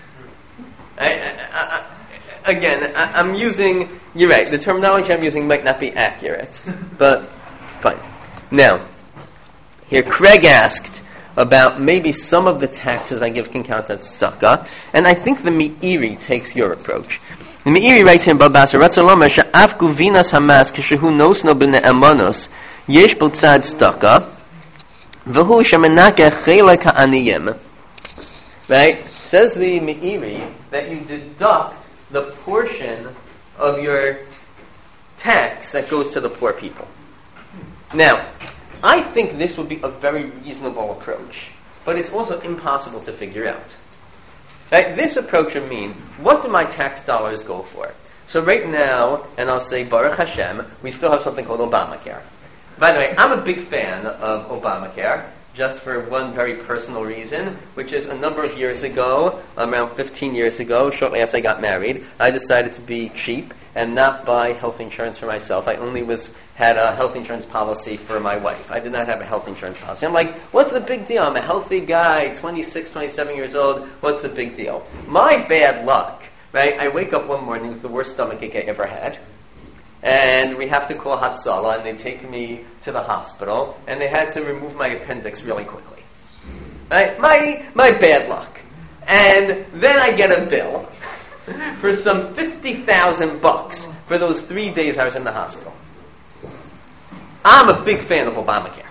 I, I, I, again, I, I'm using. You're right. The terminology I'm using might not be accurate, but fine. Now. Here, Craig asked about maybe some of the taxes I give can count as tzedakah, and I think the Meiri takes your approach. The Meiri writes here in Babasa, Ratzaloma she'af guvinas hamas kishehu nosno b'ne'emanos yesh b'l tzad tzedakah v'hu shemenakeh chelek ha'aniyim. Right? Says the Meiri that you deduct the portion of your tax that goes to the poor people. Now, I think this would be a very reasonable approach, but it's also impossible to figure out. Right? This approach would mean, what do my tax dollars go for? So right now, and I'll say Baruch Hashem, we still have something called Obamacare. By the way, I'm a big fan of Obamacare. just for one very personal reason, which is a number of years ago, around fifteen years ago, shortly after I got married, I decided to be cheap and not buy health insurance for myself. I only was had a health insurance policy for my wife. I did not have a health insurance policy. I'm like, what's the big deal? I'm a healthy guy, twenty-six, twenty-seven years old. What's the big deal? My bad luck, right? I wake up one morning with the worst stomachache I ever had. And we have to call Hatzalah, and they take me to the hospital, and they had to remove my appendix really quickly. Right? My my bad luck. And then I get a bill for some fifty thousand bucks for those three days I was in the hospital. I'm a big fan of Obamacare.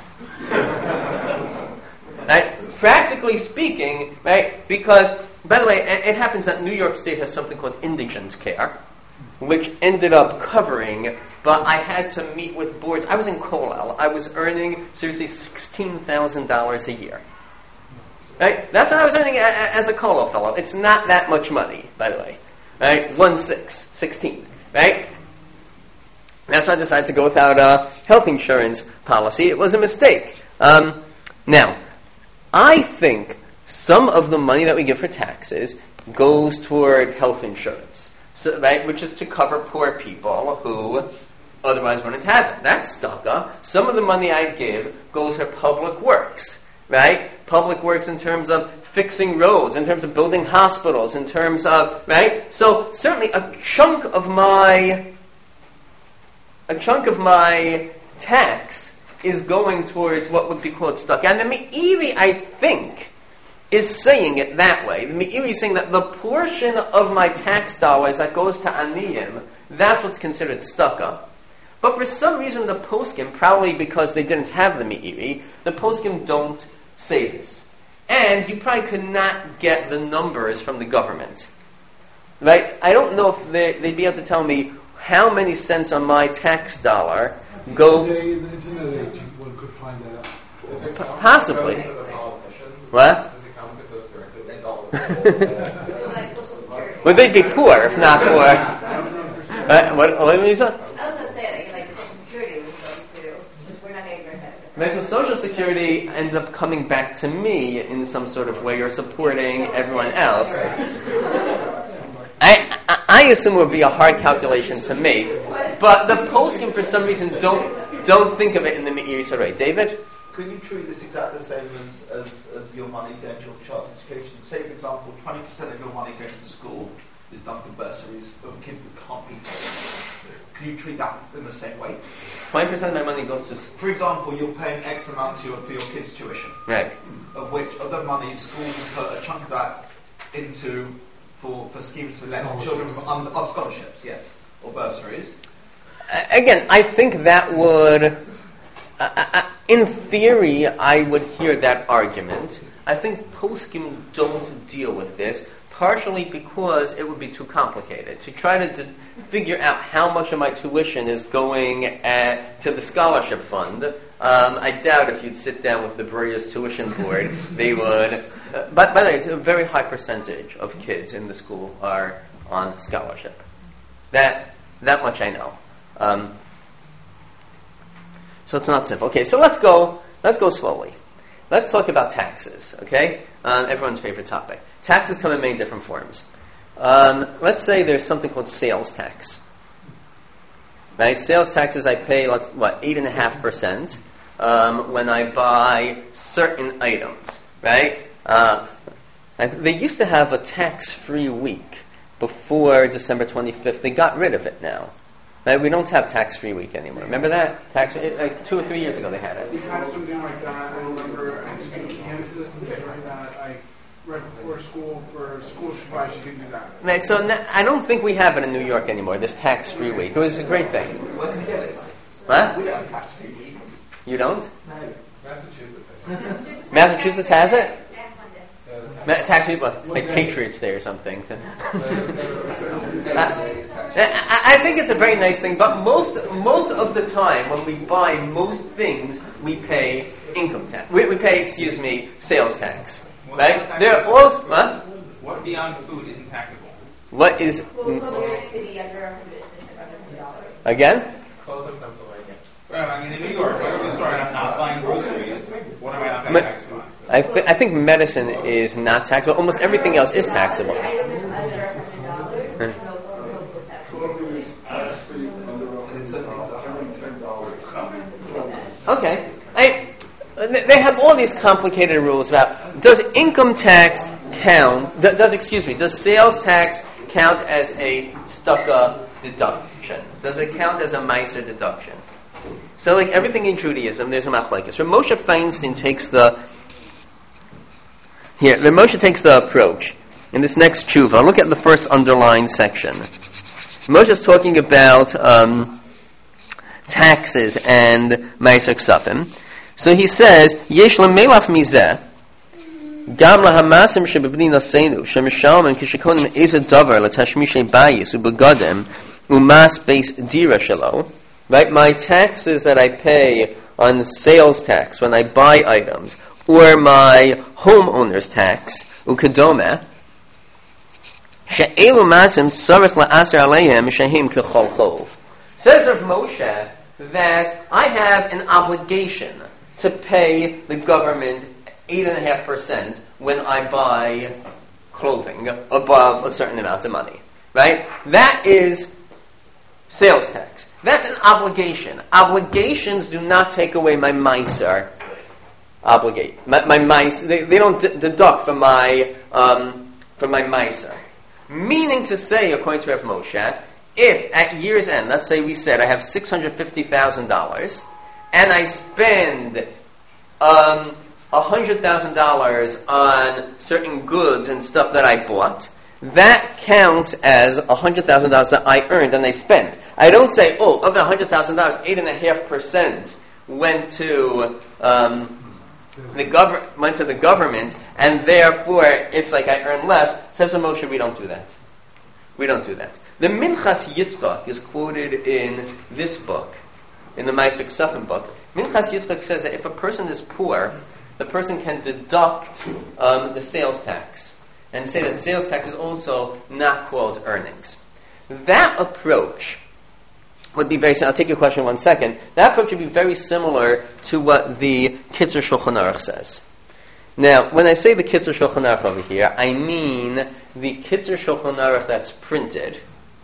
Right? Practically speaking, right? Because, by the way, it, it happens that New York State has something called indigent care, which ended up covering, but I had to meet with boards. I was in Kollel. I was earning, seriously, sixteen thousand dollars a year. Right? That's what I was earning a, a, as a Kollel fellow. It's not that much money, by the way. Right? One six, sixteen. Right? That's why I decided to go without a health insurance policy. It was a mistake. Um, now, I think some of the money that we give for taxes goes toward health insurance. So, right, which is to cover poor people who otherwise wouldn't have it. That's stucca. Some of the money I give goes for public works, right? Public works in terms of fixing roads, in terms of building hospitals, in terms of, right? So certainly a chunk of my, a chunk of my tax is going towards what would be called stucca. And the Meiri, I think, is saying it that way. The Meiri is saying that the portion of my tax dollars that goes to Aniyim, that's what's considered stucca. But for some reason the poskim, probably because they didn't have the Meiri, the poskim don't say this. And you probably could not get the numbers from the government. Right? I don't know if they, they'd be able to tell me how many cents on my tax dollar go... Today, in the internet age, one could find that out. Does it count Possibly. for the politicians? What? Does it count if those directly? They don't. Like Social Security. Would they be poor if not for... uh, what, what did you say? I was going to say, like, like Social Security was going to, which we're not getting very benefit. Right, so Social Security ends up coming back to me in some sort of way, or supporting everyone else. I, I, I assume it would be a hard calculation to make, but the poskim for some reason don't don't think of it in the Meiri sort of way. David? Could you treat this exactly the same as, as, as your money going to your child's education? Say, for example, twenty percent of your money going to school is done for bursaries of kids that can't be paid. Can you treat that in the same way? twenty percent of my money goes to... S- For example, you're paying X amount to your, for your kids' tuition. right. Of which, of the money, schools put a chunk of that into, for, for schemes for letting children on, on scholarships, yes, or bursaries. Uh, again, I think that would... Uh, uh, in theory, I would hear that argument. I think poskim don't deal with this, partially because it would be too complicated. To try to d- figure out how much of my tuition is going at, to the scholarship fund, um, I doubt if you'd sit down with the Berea's tuition board, they would. Uh, but by the way, it's a very high percentage of kids in the school are on scholarship. That that much I know. Um, so it's not simple. Okay, so let's go. Let's go slowly. Let's talk about taxes. Okay, um, everyone's favorite topic. Taxes come in many different forms. Um, let's say there's something called sales tax. Right? Sales taxes I pay, like, what, eight and a half percent when I buy certain items. Right? Uh, I, they used to have a tax-free week before December twenty-fifth. They got rid of it now. Right? We don't have tax-free week anymore. Remember that? Tax it, like two or three years ago they had it. We had something like that. I remember I was in Kansas and something like that. I right before school for school supplies you can do that. Right, so na- I don't think we have it in New York anymore. This tax-free week. It was a great thing. Where's the get it? What? We don't have tax-free week. You don't? No. Massachusetts. Massachusetts has it? Yeah, Monday. Ma- tax people, like Patriots Day or something. I, I think it's a very nice thing, but most most of the time when we buy most things, we pay income tax. We, we pay, excuse me, sales tax. Right? They're all, what? What beyond food isn't taxable? What is, Well, some New York City under a hundred, it's under a hundred dollars. again? Close in Pennsylvania. Well, I mean, in New York, whatever the store, I'm not buying groceries. What might not pay Me- taxes on. So. I, th- I think medicine is not taxable. Almost everything else is taxable. The item is under one hundred dollars, Hmm. no, no is taxable. And it's only Okay. I, they have all these complicated rules about, does income tax count, d- does, excuse me, does sales tax count as a stucca deduction? Does it count as a meiser deduction? So like everything in Judaism, there's a machlekes. Rav Moshe Feinstein takes the, here, Rav Moshe takes the approach. In this next tshuva, look at the first underlined section. Moshe is talking about um, taxes and meiser ksafim. So he says, Yesh lemelach mizeh, gam lahamasim shebebni nasenu, shemishalmen kishikonim eza davar letashmishay bayis ubegadem umas beis dira shelo. Right, my taxes that I pay on sales tax when I buy items, or my homeowner's tax, ukadome, she'elu masim tzarich la'aser aleihem shehim kechol chov. Says Rav Moshe that I have an obligation to pay the government eight and a half percent when I buy clothing above a certain amount of money. Right? That is sales tax. That's an obligation. Obligations do not take away my meiser. Obligate my, my meiser. They, they don't d- deduct from my um, from my meiser. Meaning to say, according to Rav Moshe, if at year's end, let's say we said I have six hundred fifty thousand dollars, and I spend um, one hundred thousand dollars on certain goods and stuff that I bought, that counts as one hundred thousand dollars that I earned and I spent. I don't say, oh, of the one hundred thousand dollars, eight point five percent went to um, the gov- went to the government, and therefore it's like I earn less. Says Moshe, we don't do that. We don't do that. The Minchas Yitzchak is quoted in this book, in the Meiser Ksafim book. Minchas Yitzchak says that if a person is poor, the person can deduct um, the sales tax and say that sales tax is also not called earnings. That approach would be very similar. I'll take your question in one second. That approach would be very similar to what the Kitzur Shulchan Aruch says. Now, when I say the Kitzur Shulchan Aruch over here, I mean the Kitzur Shulchan Aruch that's printed.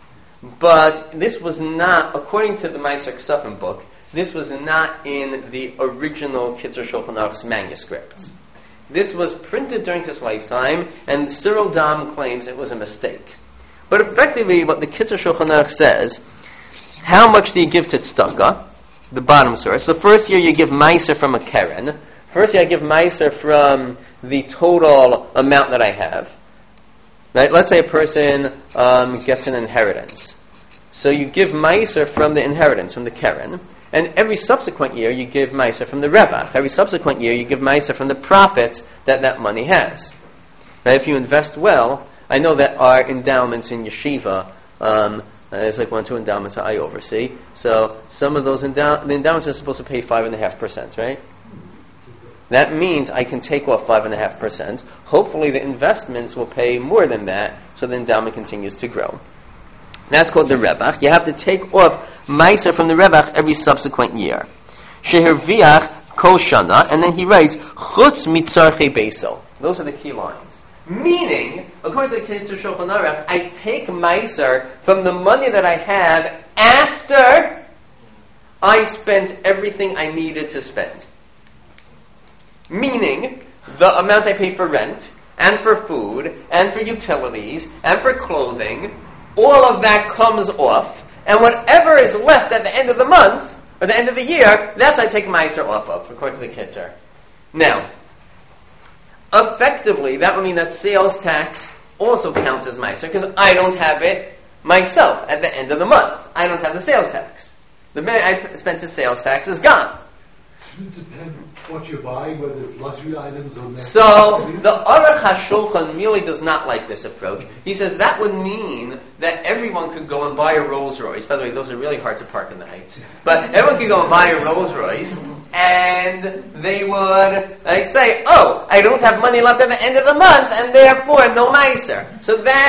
But this was not, according to the Meiser Ksafim book, this was not in the original Kitzur Shulchan Aruch's manuscripts. This was printed during his lifetime, and Cyril Dam claims it was a mistake. But effectively, what the Kitzur Shulchan Aruch says, how much do you give to tzedakah? The bottom source. The first year you give meiser from a keren. First year I give meiser from the total amount that I have. Right? Let's say a person um, gets an inheritance. So you give meiser from the inheritance, from the keren. And every subsequent year you give meiser from the rebach. Every subsequent year you give meiser from the profits that that money has. Now if you invest well, I know that our endowments in yeshiva, um, there's like one or two endowments that I oversee. So some of those endow- the endowments are supposed to pay five and a half percent, right? That means I can take off five and a half percent. Hopefully the investments will pay more than that, so the endowment continues to grow. That's called the rebach. You have to take off meiser from the rebach every subsequent year. Sheherviach kol shana, and then he writes chutz mitzarchei beiso. Those are the key lines. Meaning, according to the Kitzur Shulchan Aruch, I take meiser from the money that I have after I spent everything I needed to spend. Meaning, the amount I pay for rent, and for food, and for utilities, and for clothing, all of that comes off, and whatever is left at the end of the month, or the end of the year, that's what I take meiser off of, according to the Kitzur. Now, effectively, that would mean that sales tax also counts as meiser, because I don't have it myself at the end of the month. I don't have the sales tax. The minute I spent the sales tax is gone. Shouldn't it depend what you buy, whether it's luxury items or... So, the Aruch HaShulchan really does not like this approach. He says that would mean that everyone could go and buy a Rolls Royce. By the way, those are really hard to park in the Heights. But everyone could go and buy a Rolls Royce, and they would like say, oh, I don't have money left at the end of the month, and therefore no meiser. So that's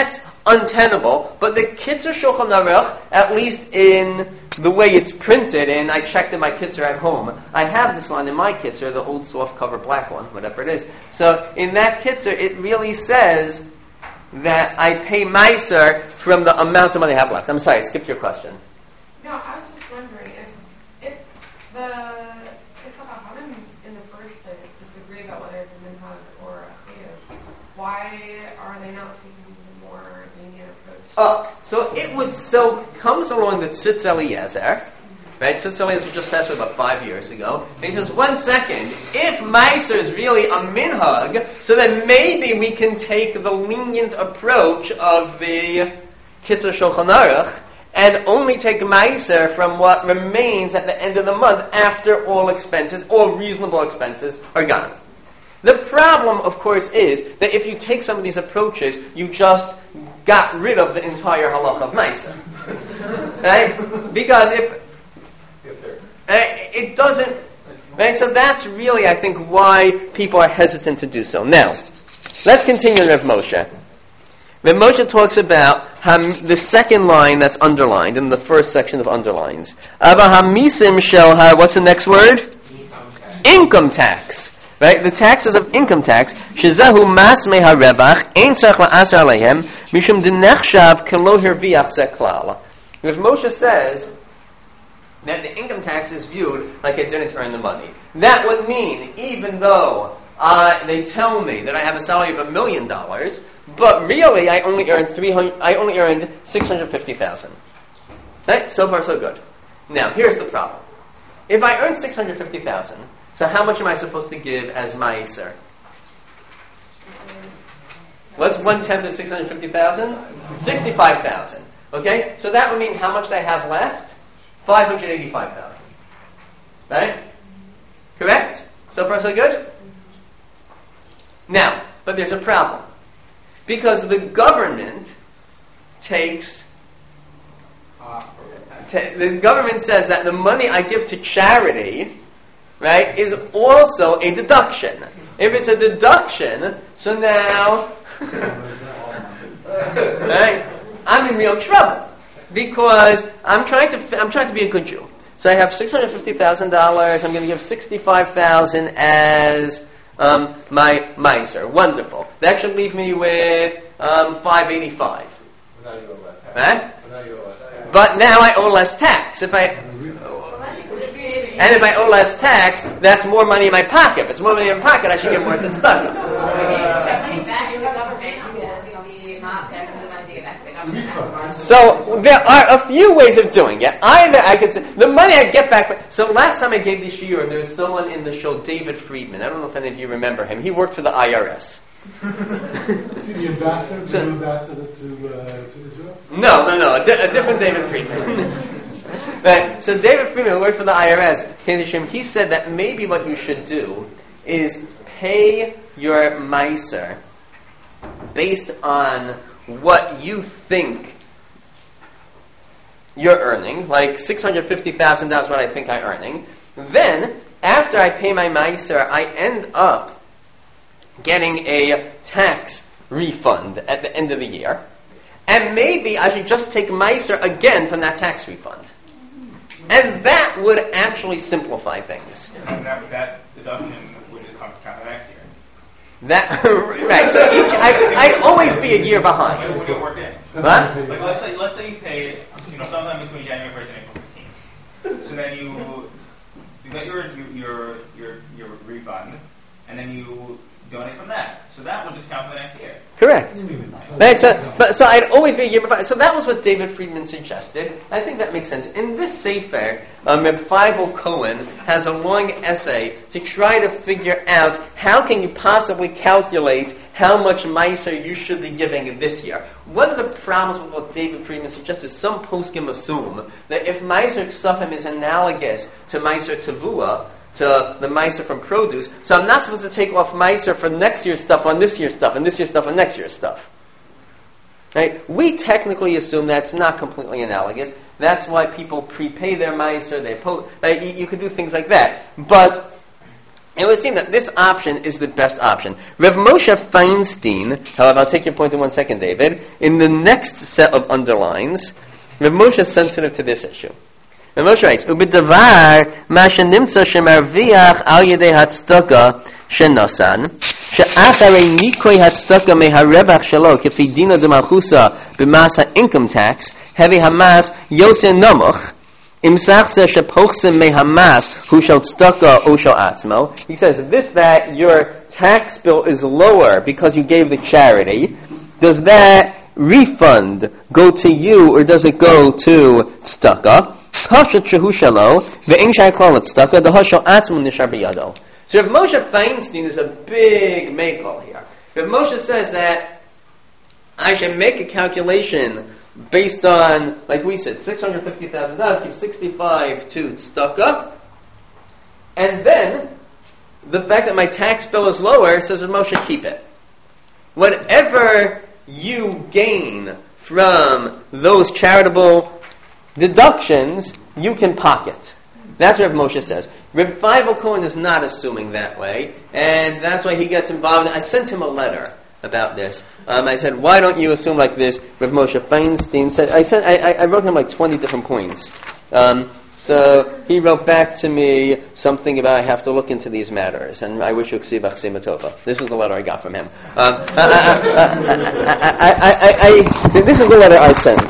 untenable. But the Kitzur Shulchan Aruch, at least in the way it's printed, and I checked in my Kitzur at home, I have this one in my Kitzur, the old soft cover black one, whatever it is. So in that Kitzur, it really says that I pay Meiser from the amount of money I have left. I'm sorry, I skipped your question. No, I was just wondering if, if the if the Chachamim in the first place disagree about whether it's a minhag or a chiyuv, why are they not taking the more lenient approach? Oh, so it would so comes along the Tzitz Eliezer, right? Tzitz Eliezer just passed away about five years ago, and he says, one second, if Meiser is really a minhag, so then maybe we can take the lenient approach of the Kitzur Shulchan Aruch and only take Meiser from what remains at the end of the month after all expenses, all reasonable expenses are gone. The problem, of course, is that if you take some of these approaches, you just got rid of the entire halach of Meiser. Right? Because if uh, it doesn't, right? So that's really, I think, why people are hesitant to do so. Now, let's continue with Moshe. When Moshe talks about ham, the second line that's underlined in the first section of underlines. Avahamisim shelha, what's the next word? Income tax. Income tax. Right? The taxes of income tax. Shezahu mas meha rebach, ein tzarich la'asar aleihem, mishum denechshav kelo herviach ze klal. If Moshe says that the income tax is viewed like I didn't earn the money, that would mean even though uh, they tell me that I have a salary of a million dollars, but really, I only earned three hundred. I only earned six hundred fifty thousand. Right? So far, so good. Now, here's the problem: if I earn six hundred fifty thousand, so how much am I supposed to give as ma'aser? What's one tenth of six hundred fifty thousand? Sixty-five thousand. Okay, so that would mean how much I have left? Five hundred eighty-five thousand. Right? Correct? So far, so good. Now, but there's a problem. Because the government takes, t- the government says that the money I give to charity, right, is also a deduction. If it's a deduction, so now, right, I'm in real trouble because I'm trying to, I'm trying to be a good Jew. So I have six hundred fifty thousand dollars. I'm going to give sixty-five thousand as Um, my Meiser. Wonderful. That should leave me with um, five eighty-five. Now you owe less tax. Right? Now you owe less tax. But now I owe less tax. If I and if I owe less tax, that's more money in my pocket. If it's more money in my pocket, I should get more than stuck. So there are a few ways of doing it. Either I could say the money I get back. So last time I gave this year, there was someone in the show, David Friedman. I don't know if any of you remember him. He worked for the I R S. Is he the ambassador, the new ambassador to, uh, to Israel? No, no, no. A, di- a different David Friedman. Right. So David Friedman, who worked for the I R S, came to him. He said that maybe what you should do is pay your Meiser based on what you think you're earning, like six hundred fifty thousand dollars, what I think I'm earning. Then, after I pay my Meiser, I end up getting a tax refund at the end of the year. And maybe I should just take Meiser again from that tax refund. And that would actually simplify things. And that, that deduction would come to count next year. That right. So each, I, I'd always be a year behind. It would work in. What? Like let's say let's say you paid, you know, sometime between January first and April fifteenth. So then you you get your your your your refund, and then you donate from that. So that would just count for the next year. Correct. Right, so, but, so I'd always be a year behind. So that was what David Friedman suggested. I think that makes sense. In this Sefer, um, Reb Feivel Cohen has a long essay to try to figure out how can you possibly calculate how much Meiser you should be giving this year. One of the problems with what David Friedman suggests is some poskim assume that if Meiser Ksafim is analogous to Meiser Tavua, to the Meiser from produce, so I'm not supposed to take off Meiser for next year's stuff on this year's stuff, and this year's stuff on next year's stuff. Right? We technically assume that's not completely analogous. That's why people prepay their Meiser, they po- right? you, you could do things like that. But It would seem that this option is the best option. Rav Moshe Feinstein, however, I'll take your point in one second, David. In the next set of underlines, Rav Moshe is sensitive to this issue. Rav Moshe writes, "U'b'davar ma shenimtza shemarviach al yedei hatzdaka shenosan, she'acharei nikoi hatzdaka meharevach shelo kefi dina d'malchusa b'mas ha'income tax, hevi hamas yoseh nomoch, he says this, that your tax bill is lower because you gave the charity. Does that refund go to you or does it go to tzedakah? So Rav Moshe Feinstein is a big make-all here. Rav Moshe says that I should make a calculation based on, like we said, six hundred fifty thousand dollars, give sixty-five to tzedakah, and then the fact that my tax bill is lower says that Moshe keep it. Whatever you gain from those charitable deductions, you can pocket. That's what Moshe says. Reb Feivel Cohen is not assuming that way, and that's why he gets involved. I sent him a letter about this. Um, I said, why don't you assume like this? Rav Moshe Feinstein said, I said, I, I wrote him like twenty different points. Um, so he wrote back to me something about I have to look into these matters, and I wish you ksibach simatova. This is the letter I got from him. Um, I, I, I, I, this is the letter I sent.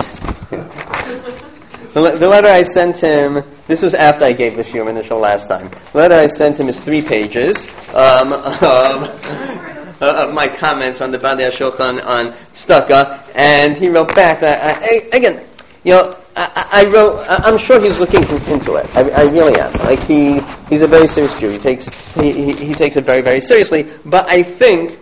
The, the letter I sent him, this was after I gave the shiur initial last time. The letter I sent him is three pages. Um, um, Uh, of my comments on the Badei HaShulchan on tzedakah, and he wrote back that I, I, again, you know, I, I wrote. I'm sure he's looking into it. I, I really am. Like he, he's a very serious Jew. He takes he, he, he takes it very very seriously. But I think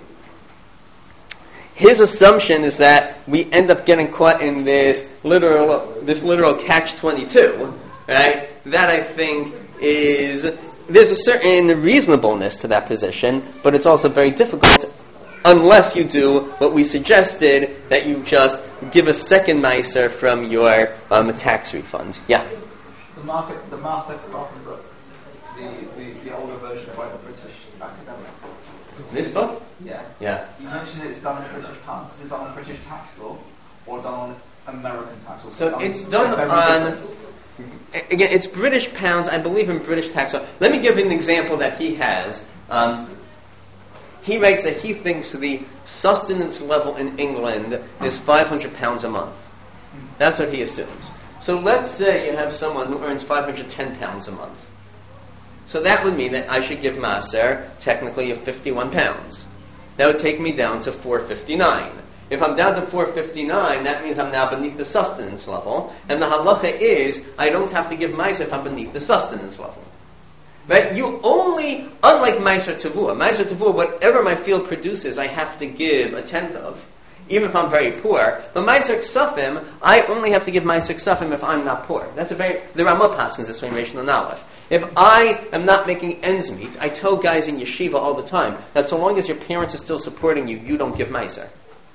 his assumption is that we end up getting caught in this literal this literal catch twenty-two, right? That I think is. There's a certain reasonableness to that position, but it's also very difficult unless you do what we suggested, that you just give a second meiser from your um, tax refund. Yeah? The market, the Master Starting book, the, the, the older version by the British academic. This book? Yeah. Yeah. You mentioned it's done in British pounds. Is it done on British tax law or done on American tax law? So it's done on... Again, it's British pounds. I believe in British tax law. Let me give an example that he has. Um, he writes that he thinks the sustenance level in England is five hundred pounds a month. That's what he assumes. So let's say you have someone who earns five hundred ten pounds a month. So that would mean that I should give Maser technically of fifty-one pounds. That would take me down to four fifty-nine. If I'm down to four fifty-nine, that means I'm now beneath the sustenance level. And the halacha is, I don't have to give meiser if I'm beneath the sustenance level. Right? You only, unlike meiser tavua, meiser tavua, whatever my field produces, I have to give a tenth of, even if I'm very poor. But meiser ksafim, I only have to give meiser ksafim if I'm not poor. That's a very, the Ramah paskins this way in Rishon Aleph. If I am not making ends meet, I tell guys in yeshiva all the time that so long as your parents are still supporting you, you don't give meiser.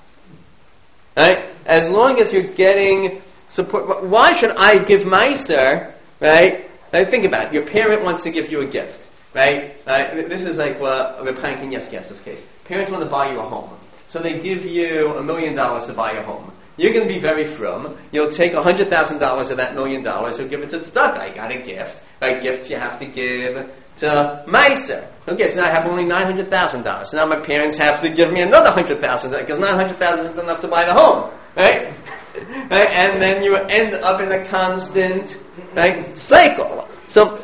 Right? As long as you're getting support, why should I give meiser? Right? Now think about it. Your parent wants to give you a gift, right? Uh, this is like what Reb Chaim Kanievsky's case. Parents want to buy you a home, so they give you a million dollars to buy a home. You're going to be very frum. You'll take a hundred thousand dollars of that million dollars. You'll give it to tzedakah. I got a gift. Right? Gifts you have to give to meiser. Okay, so now I have only nine hundred thousand dollars. So now my parents have to give me another hundred thousand dollars because nine hundred thousand dollars isn't enough to buy the home, right? Right? And then you end up in a constant right cycle. So,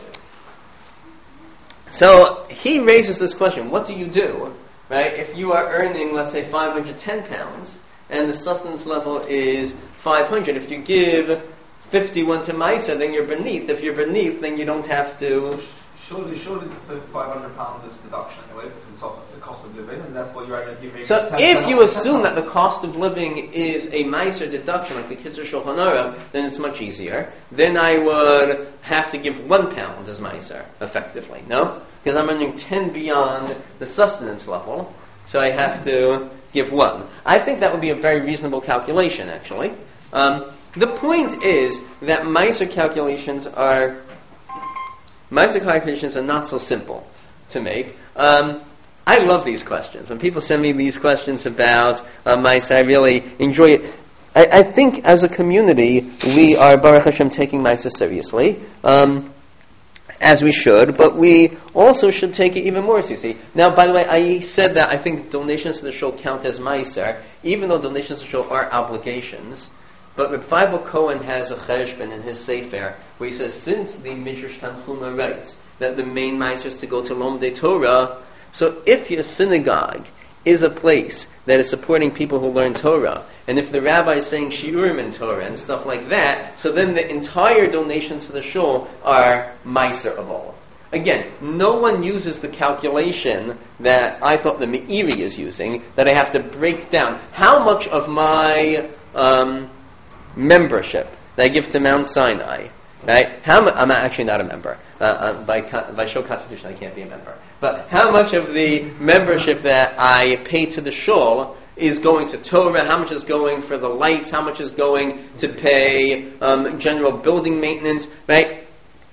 so he raises this question: what do you do, right? If you are earning, let's say, five hundred ten pounds, and the sustenance level is five hundred, if you give fifty-one to meiser, then you're beneath. If you're beneath, then you don't have to. Surely, surely the five hundred pounds is deduction anyway because of the cost of living, and therefore you're only giving. So, if you assume that the cost of living is a meiser deduction, like the Kitzur Shulchan Aruch, then it's much easier. Then I would have to give one pound as meiser, effectively. No, because I'm earning ten beyond the sustenance level, so I have to give one. I think that would be a very reasonable calculation, actually. Um, the point is that meiser calculations are. Meiser calculations are not so simple. to make. Um, I love these questions. When people send me these questions about uh, mice, I really enjoy it. I, I think as a community, we are, Baruch Hashem, taking mice seriously, um, as we should, but we also should take it even more seriously. Now, by the way, I said that I think donations to the show count as meiser, even though donations to the show are obligations. But Reb Feivel Cohen has a cheshbon in his sefer where he says, since the Midrash Tanchuma writes that the main meiser is to go to Lomdei Torah, so if your synagogue is a place that is supporting people who learn Torah, and if the rabbi is saying shiurim in Torah and stuff like that, so then the entire donations to the shul are meiser of all. Again, no one uses the calculation that I thought the Meiri is using, that I have to break down how much of my um, membership that I give to Mount Sinai, right? How mu- I'm actually not a member. Uh, uh, by, con- by show constitution, I can't be a member. But how much of the membership that I pay to the shul is going to Torah? How much is going for the lights? How much is going to pay um, general building maintenance? Right?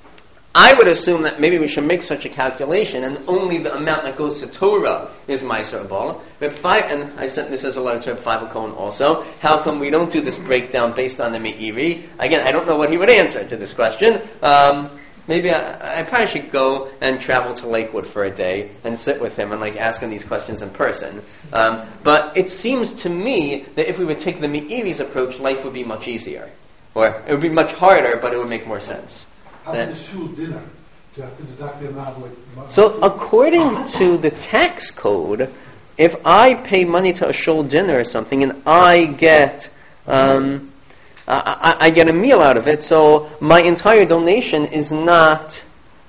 I would assume that maybe we should make such a calculation, and only the amount that goes to Torah is Meiser Abal. But five, and I sent this as a letter to Reb Feivel Cohen also. How come we don't do this breakdown based on the Meiri? Again, I don't know what he would answer to this question. Um, maybe I, I probably should go and travel to Lakewood for a day and sit with him and like ask him these questions in person. Um, but it seems to me that if we would take the Meiri's approach, life would be much easier, or it would be much harder, but it would make more sense. How about the shul dinner? Do you have to deduct the amount like... So according to the tax code, if I pay money to a shul dinner or something and I get um, I, I, I get a meal out of it, so my entire donation is not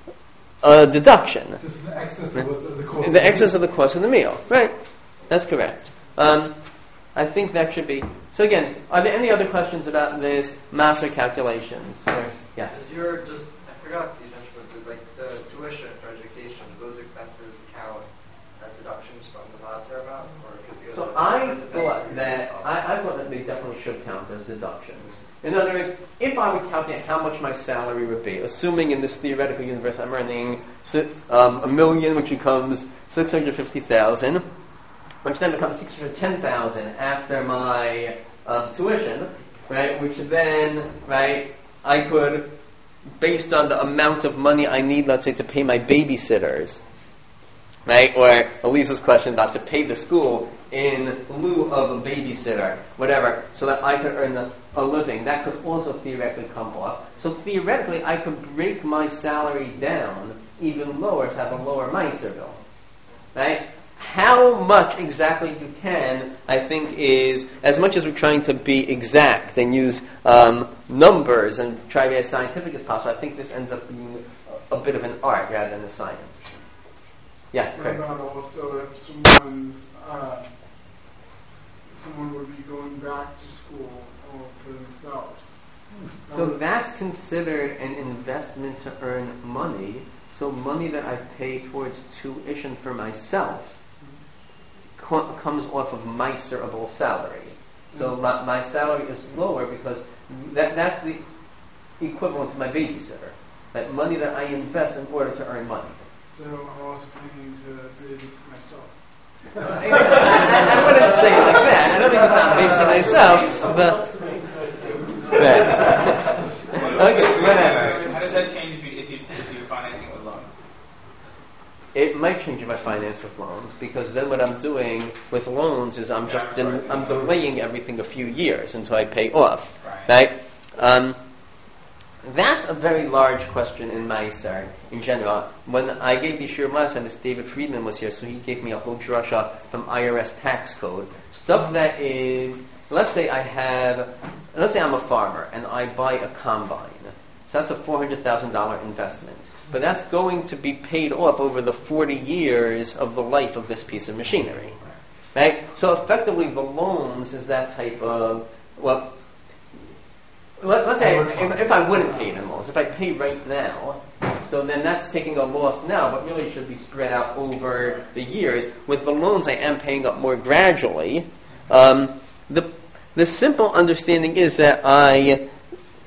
a deduction. Just the excess of the, the cost. The excess of the cost of the meal. Right. That's correct. Um, I think that should be... So again, are there any other questions about this master calculations? Or, yeah. Is your just I forgot the mention, but like the tuition for education, do those expenses count as deductions from the master amount, or could be So other- I thought that I, I thought that they definitely should count as deductions. In other words, if I would calculate how much my salary would be, assuming in this theoretical universe I'm earning um, a million, which becomes six hundred fifty thousand, which then becomes six hundred ten thousand after my um, tuition, right? Which then, right, I could, based on the amount of money I need, let's say, to pay my babysitters, right? Or Elisa's question about to pay the school in lieu of a babysitter, whatever, so that I could earn a, a living. That could also theoretically come off. So theoretically, I could break my salary down even lower to have a lower Meiser bill, right? How much exactly you can, I think, is, as much as we're trying to be exact and use um, numbers and try to be as scientific as possible, I think this ends up being a, a bit of an art rather than a science. Yeah, What correct. about also if someone's, uh, someone would be going back to school or for themselves? So that's considered an investment to earn money. So money that I pay towards tuition for myself co- comes off of my servable salary. So Mm-hmm. my, my salary is lower because that, that's the equivalent to my babysitter. That money that I invest in order to earn money. So I'm also planning to babysit myself. I, I wouldn't say it like that. I don't think it's not babysit myself, but... Right. Okay, whatever. How does that change if, you, if, you, if you're financing with loans? It might change if I finance with loans, because then what I'm doing with loans is I'm just de- I'm delaying everything a few years until I pay off, Right. right? Um, that's a very large question in Meiser in general. When I gave the shiur last time, this David Friedman was here, so he gave me a whole drasha from I R S tax code. Stuff that is, let's say I have, let's say I'm a farmer and I buy a combine. So that's a four hundred thousand dollars investment. But that's going to be paid off over the forty years of the life of this piece of machinery. Right? So effectively the loans is that type of, well, let, let's say if, if I wouldn't pay it in loans, if I pay right now, so then that's taking a loss now, but really should be spread out over the years. With the loans I am paying up more gradually. Um, the, the simple understanding is that I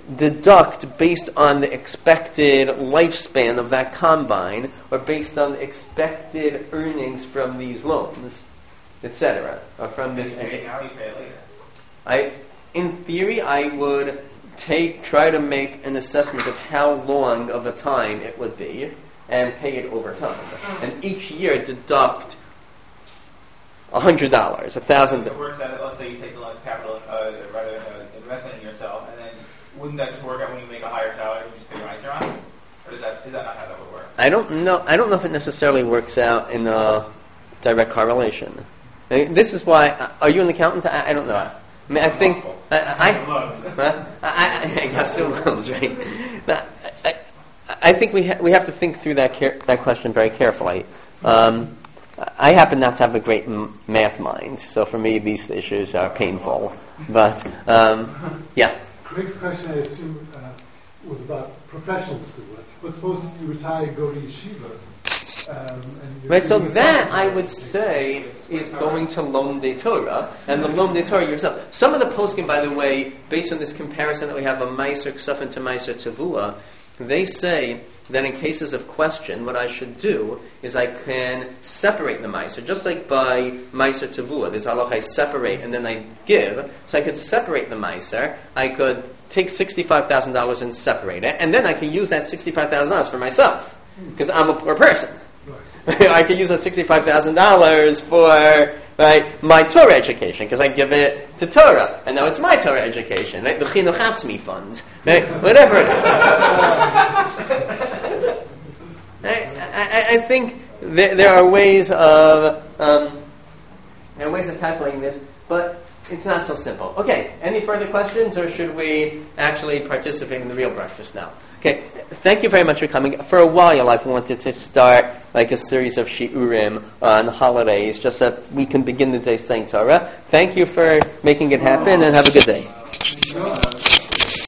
deduct based on the expected lifespan of that combine, or based on the expected earnings from these loans, et cetera, or from this. You pay it now, you pay it later. I, in theory, I would take try to make an assessment of how long of a time it would be, and pay it over time, and each year deduct a hundred dollars, a thousand. It works out. Let's say you take the loan capital, uh, rather uh, investment in yourself, and then wouldn't that just work out when you make a higher salary and you just pay nicer on it? Or is that is that not how that would work? I don't know. I don't know if it necessarily works out in a direct correlation. I mean, this is why. Uh, are you an accountant? I, I don't know. I mean, I think I I, I, I, I have student loans, right? I, I, I think we ha- we have to think through that care- that question very carefully. Um, I happen not to have a great m- math mind, so for me these issues are painful. But um, yeah. Craig's question, I assume, uh, was about professional school. But suppose you retire, go to yeshiva. Um, and you're Right, so doing that something- I would say is going to Lom de Torah, and the Lom de Torah yourself. Some of the poskim, by the way, based on this comparison that we have of Meiser Ksafin to Meiser Tavua, they say that in cases of question, what I should do is I can separate the Meiser, just like by Meiser Tavua. There's halach I separate and then I give. So I could separate the Meiser. I could take sixty-five thousand dollars and separate it, and then I can use that sixty-five thousand dollars for myself, because I'm a poor person. I could use that sixty-five thousand dollars for right, my Torah education, because I give it to Torah, and now it's my Torah education, right? The Chinuch Atzmi fund, right? Whatever it is. I, I, I think there, there are ways of um, there are ways of calculating this, but it's not so simple. Okay, any further questions, or should we actually participate in the real breakfast now? Okay, thank you very much for coming. For a while, I've wanted to start like a series of shiurim on holidays, just so that we can begin the day saying Torah. Thank you for making it happen, and have a good day.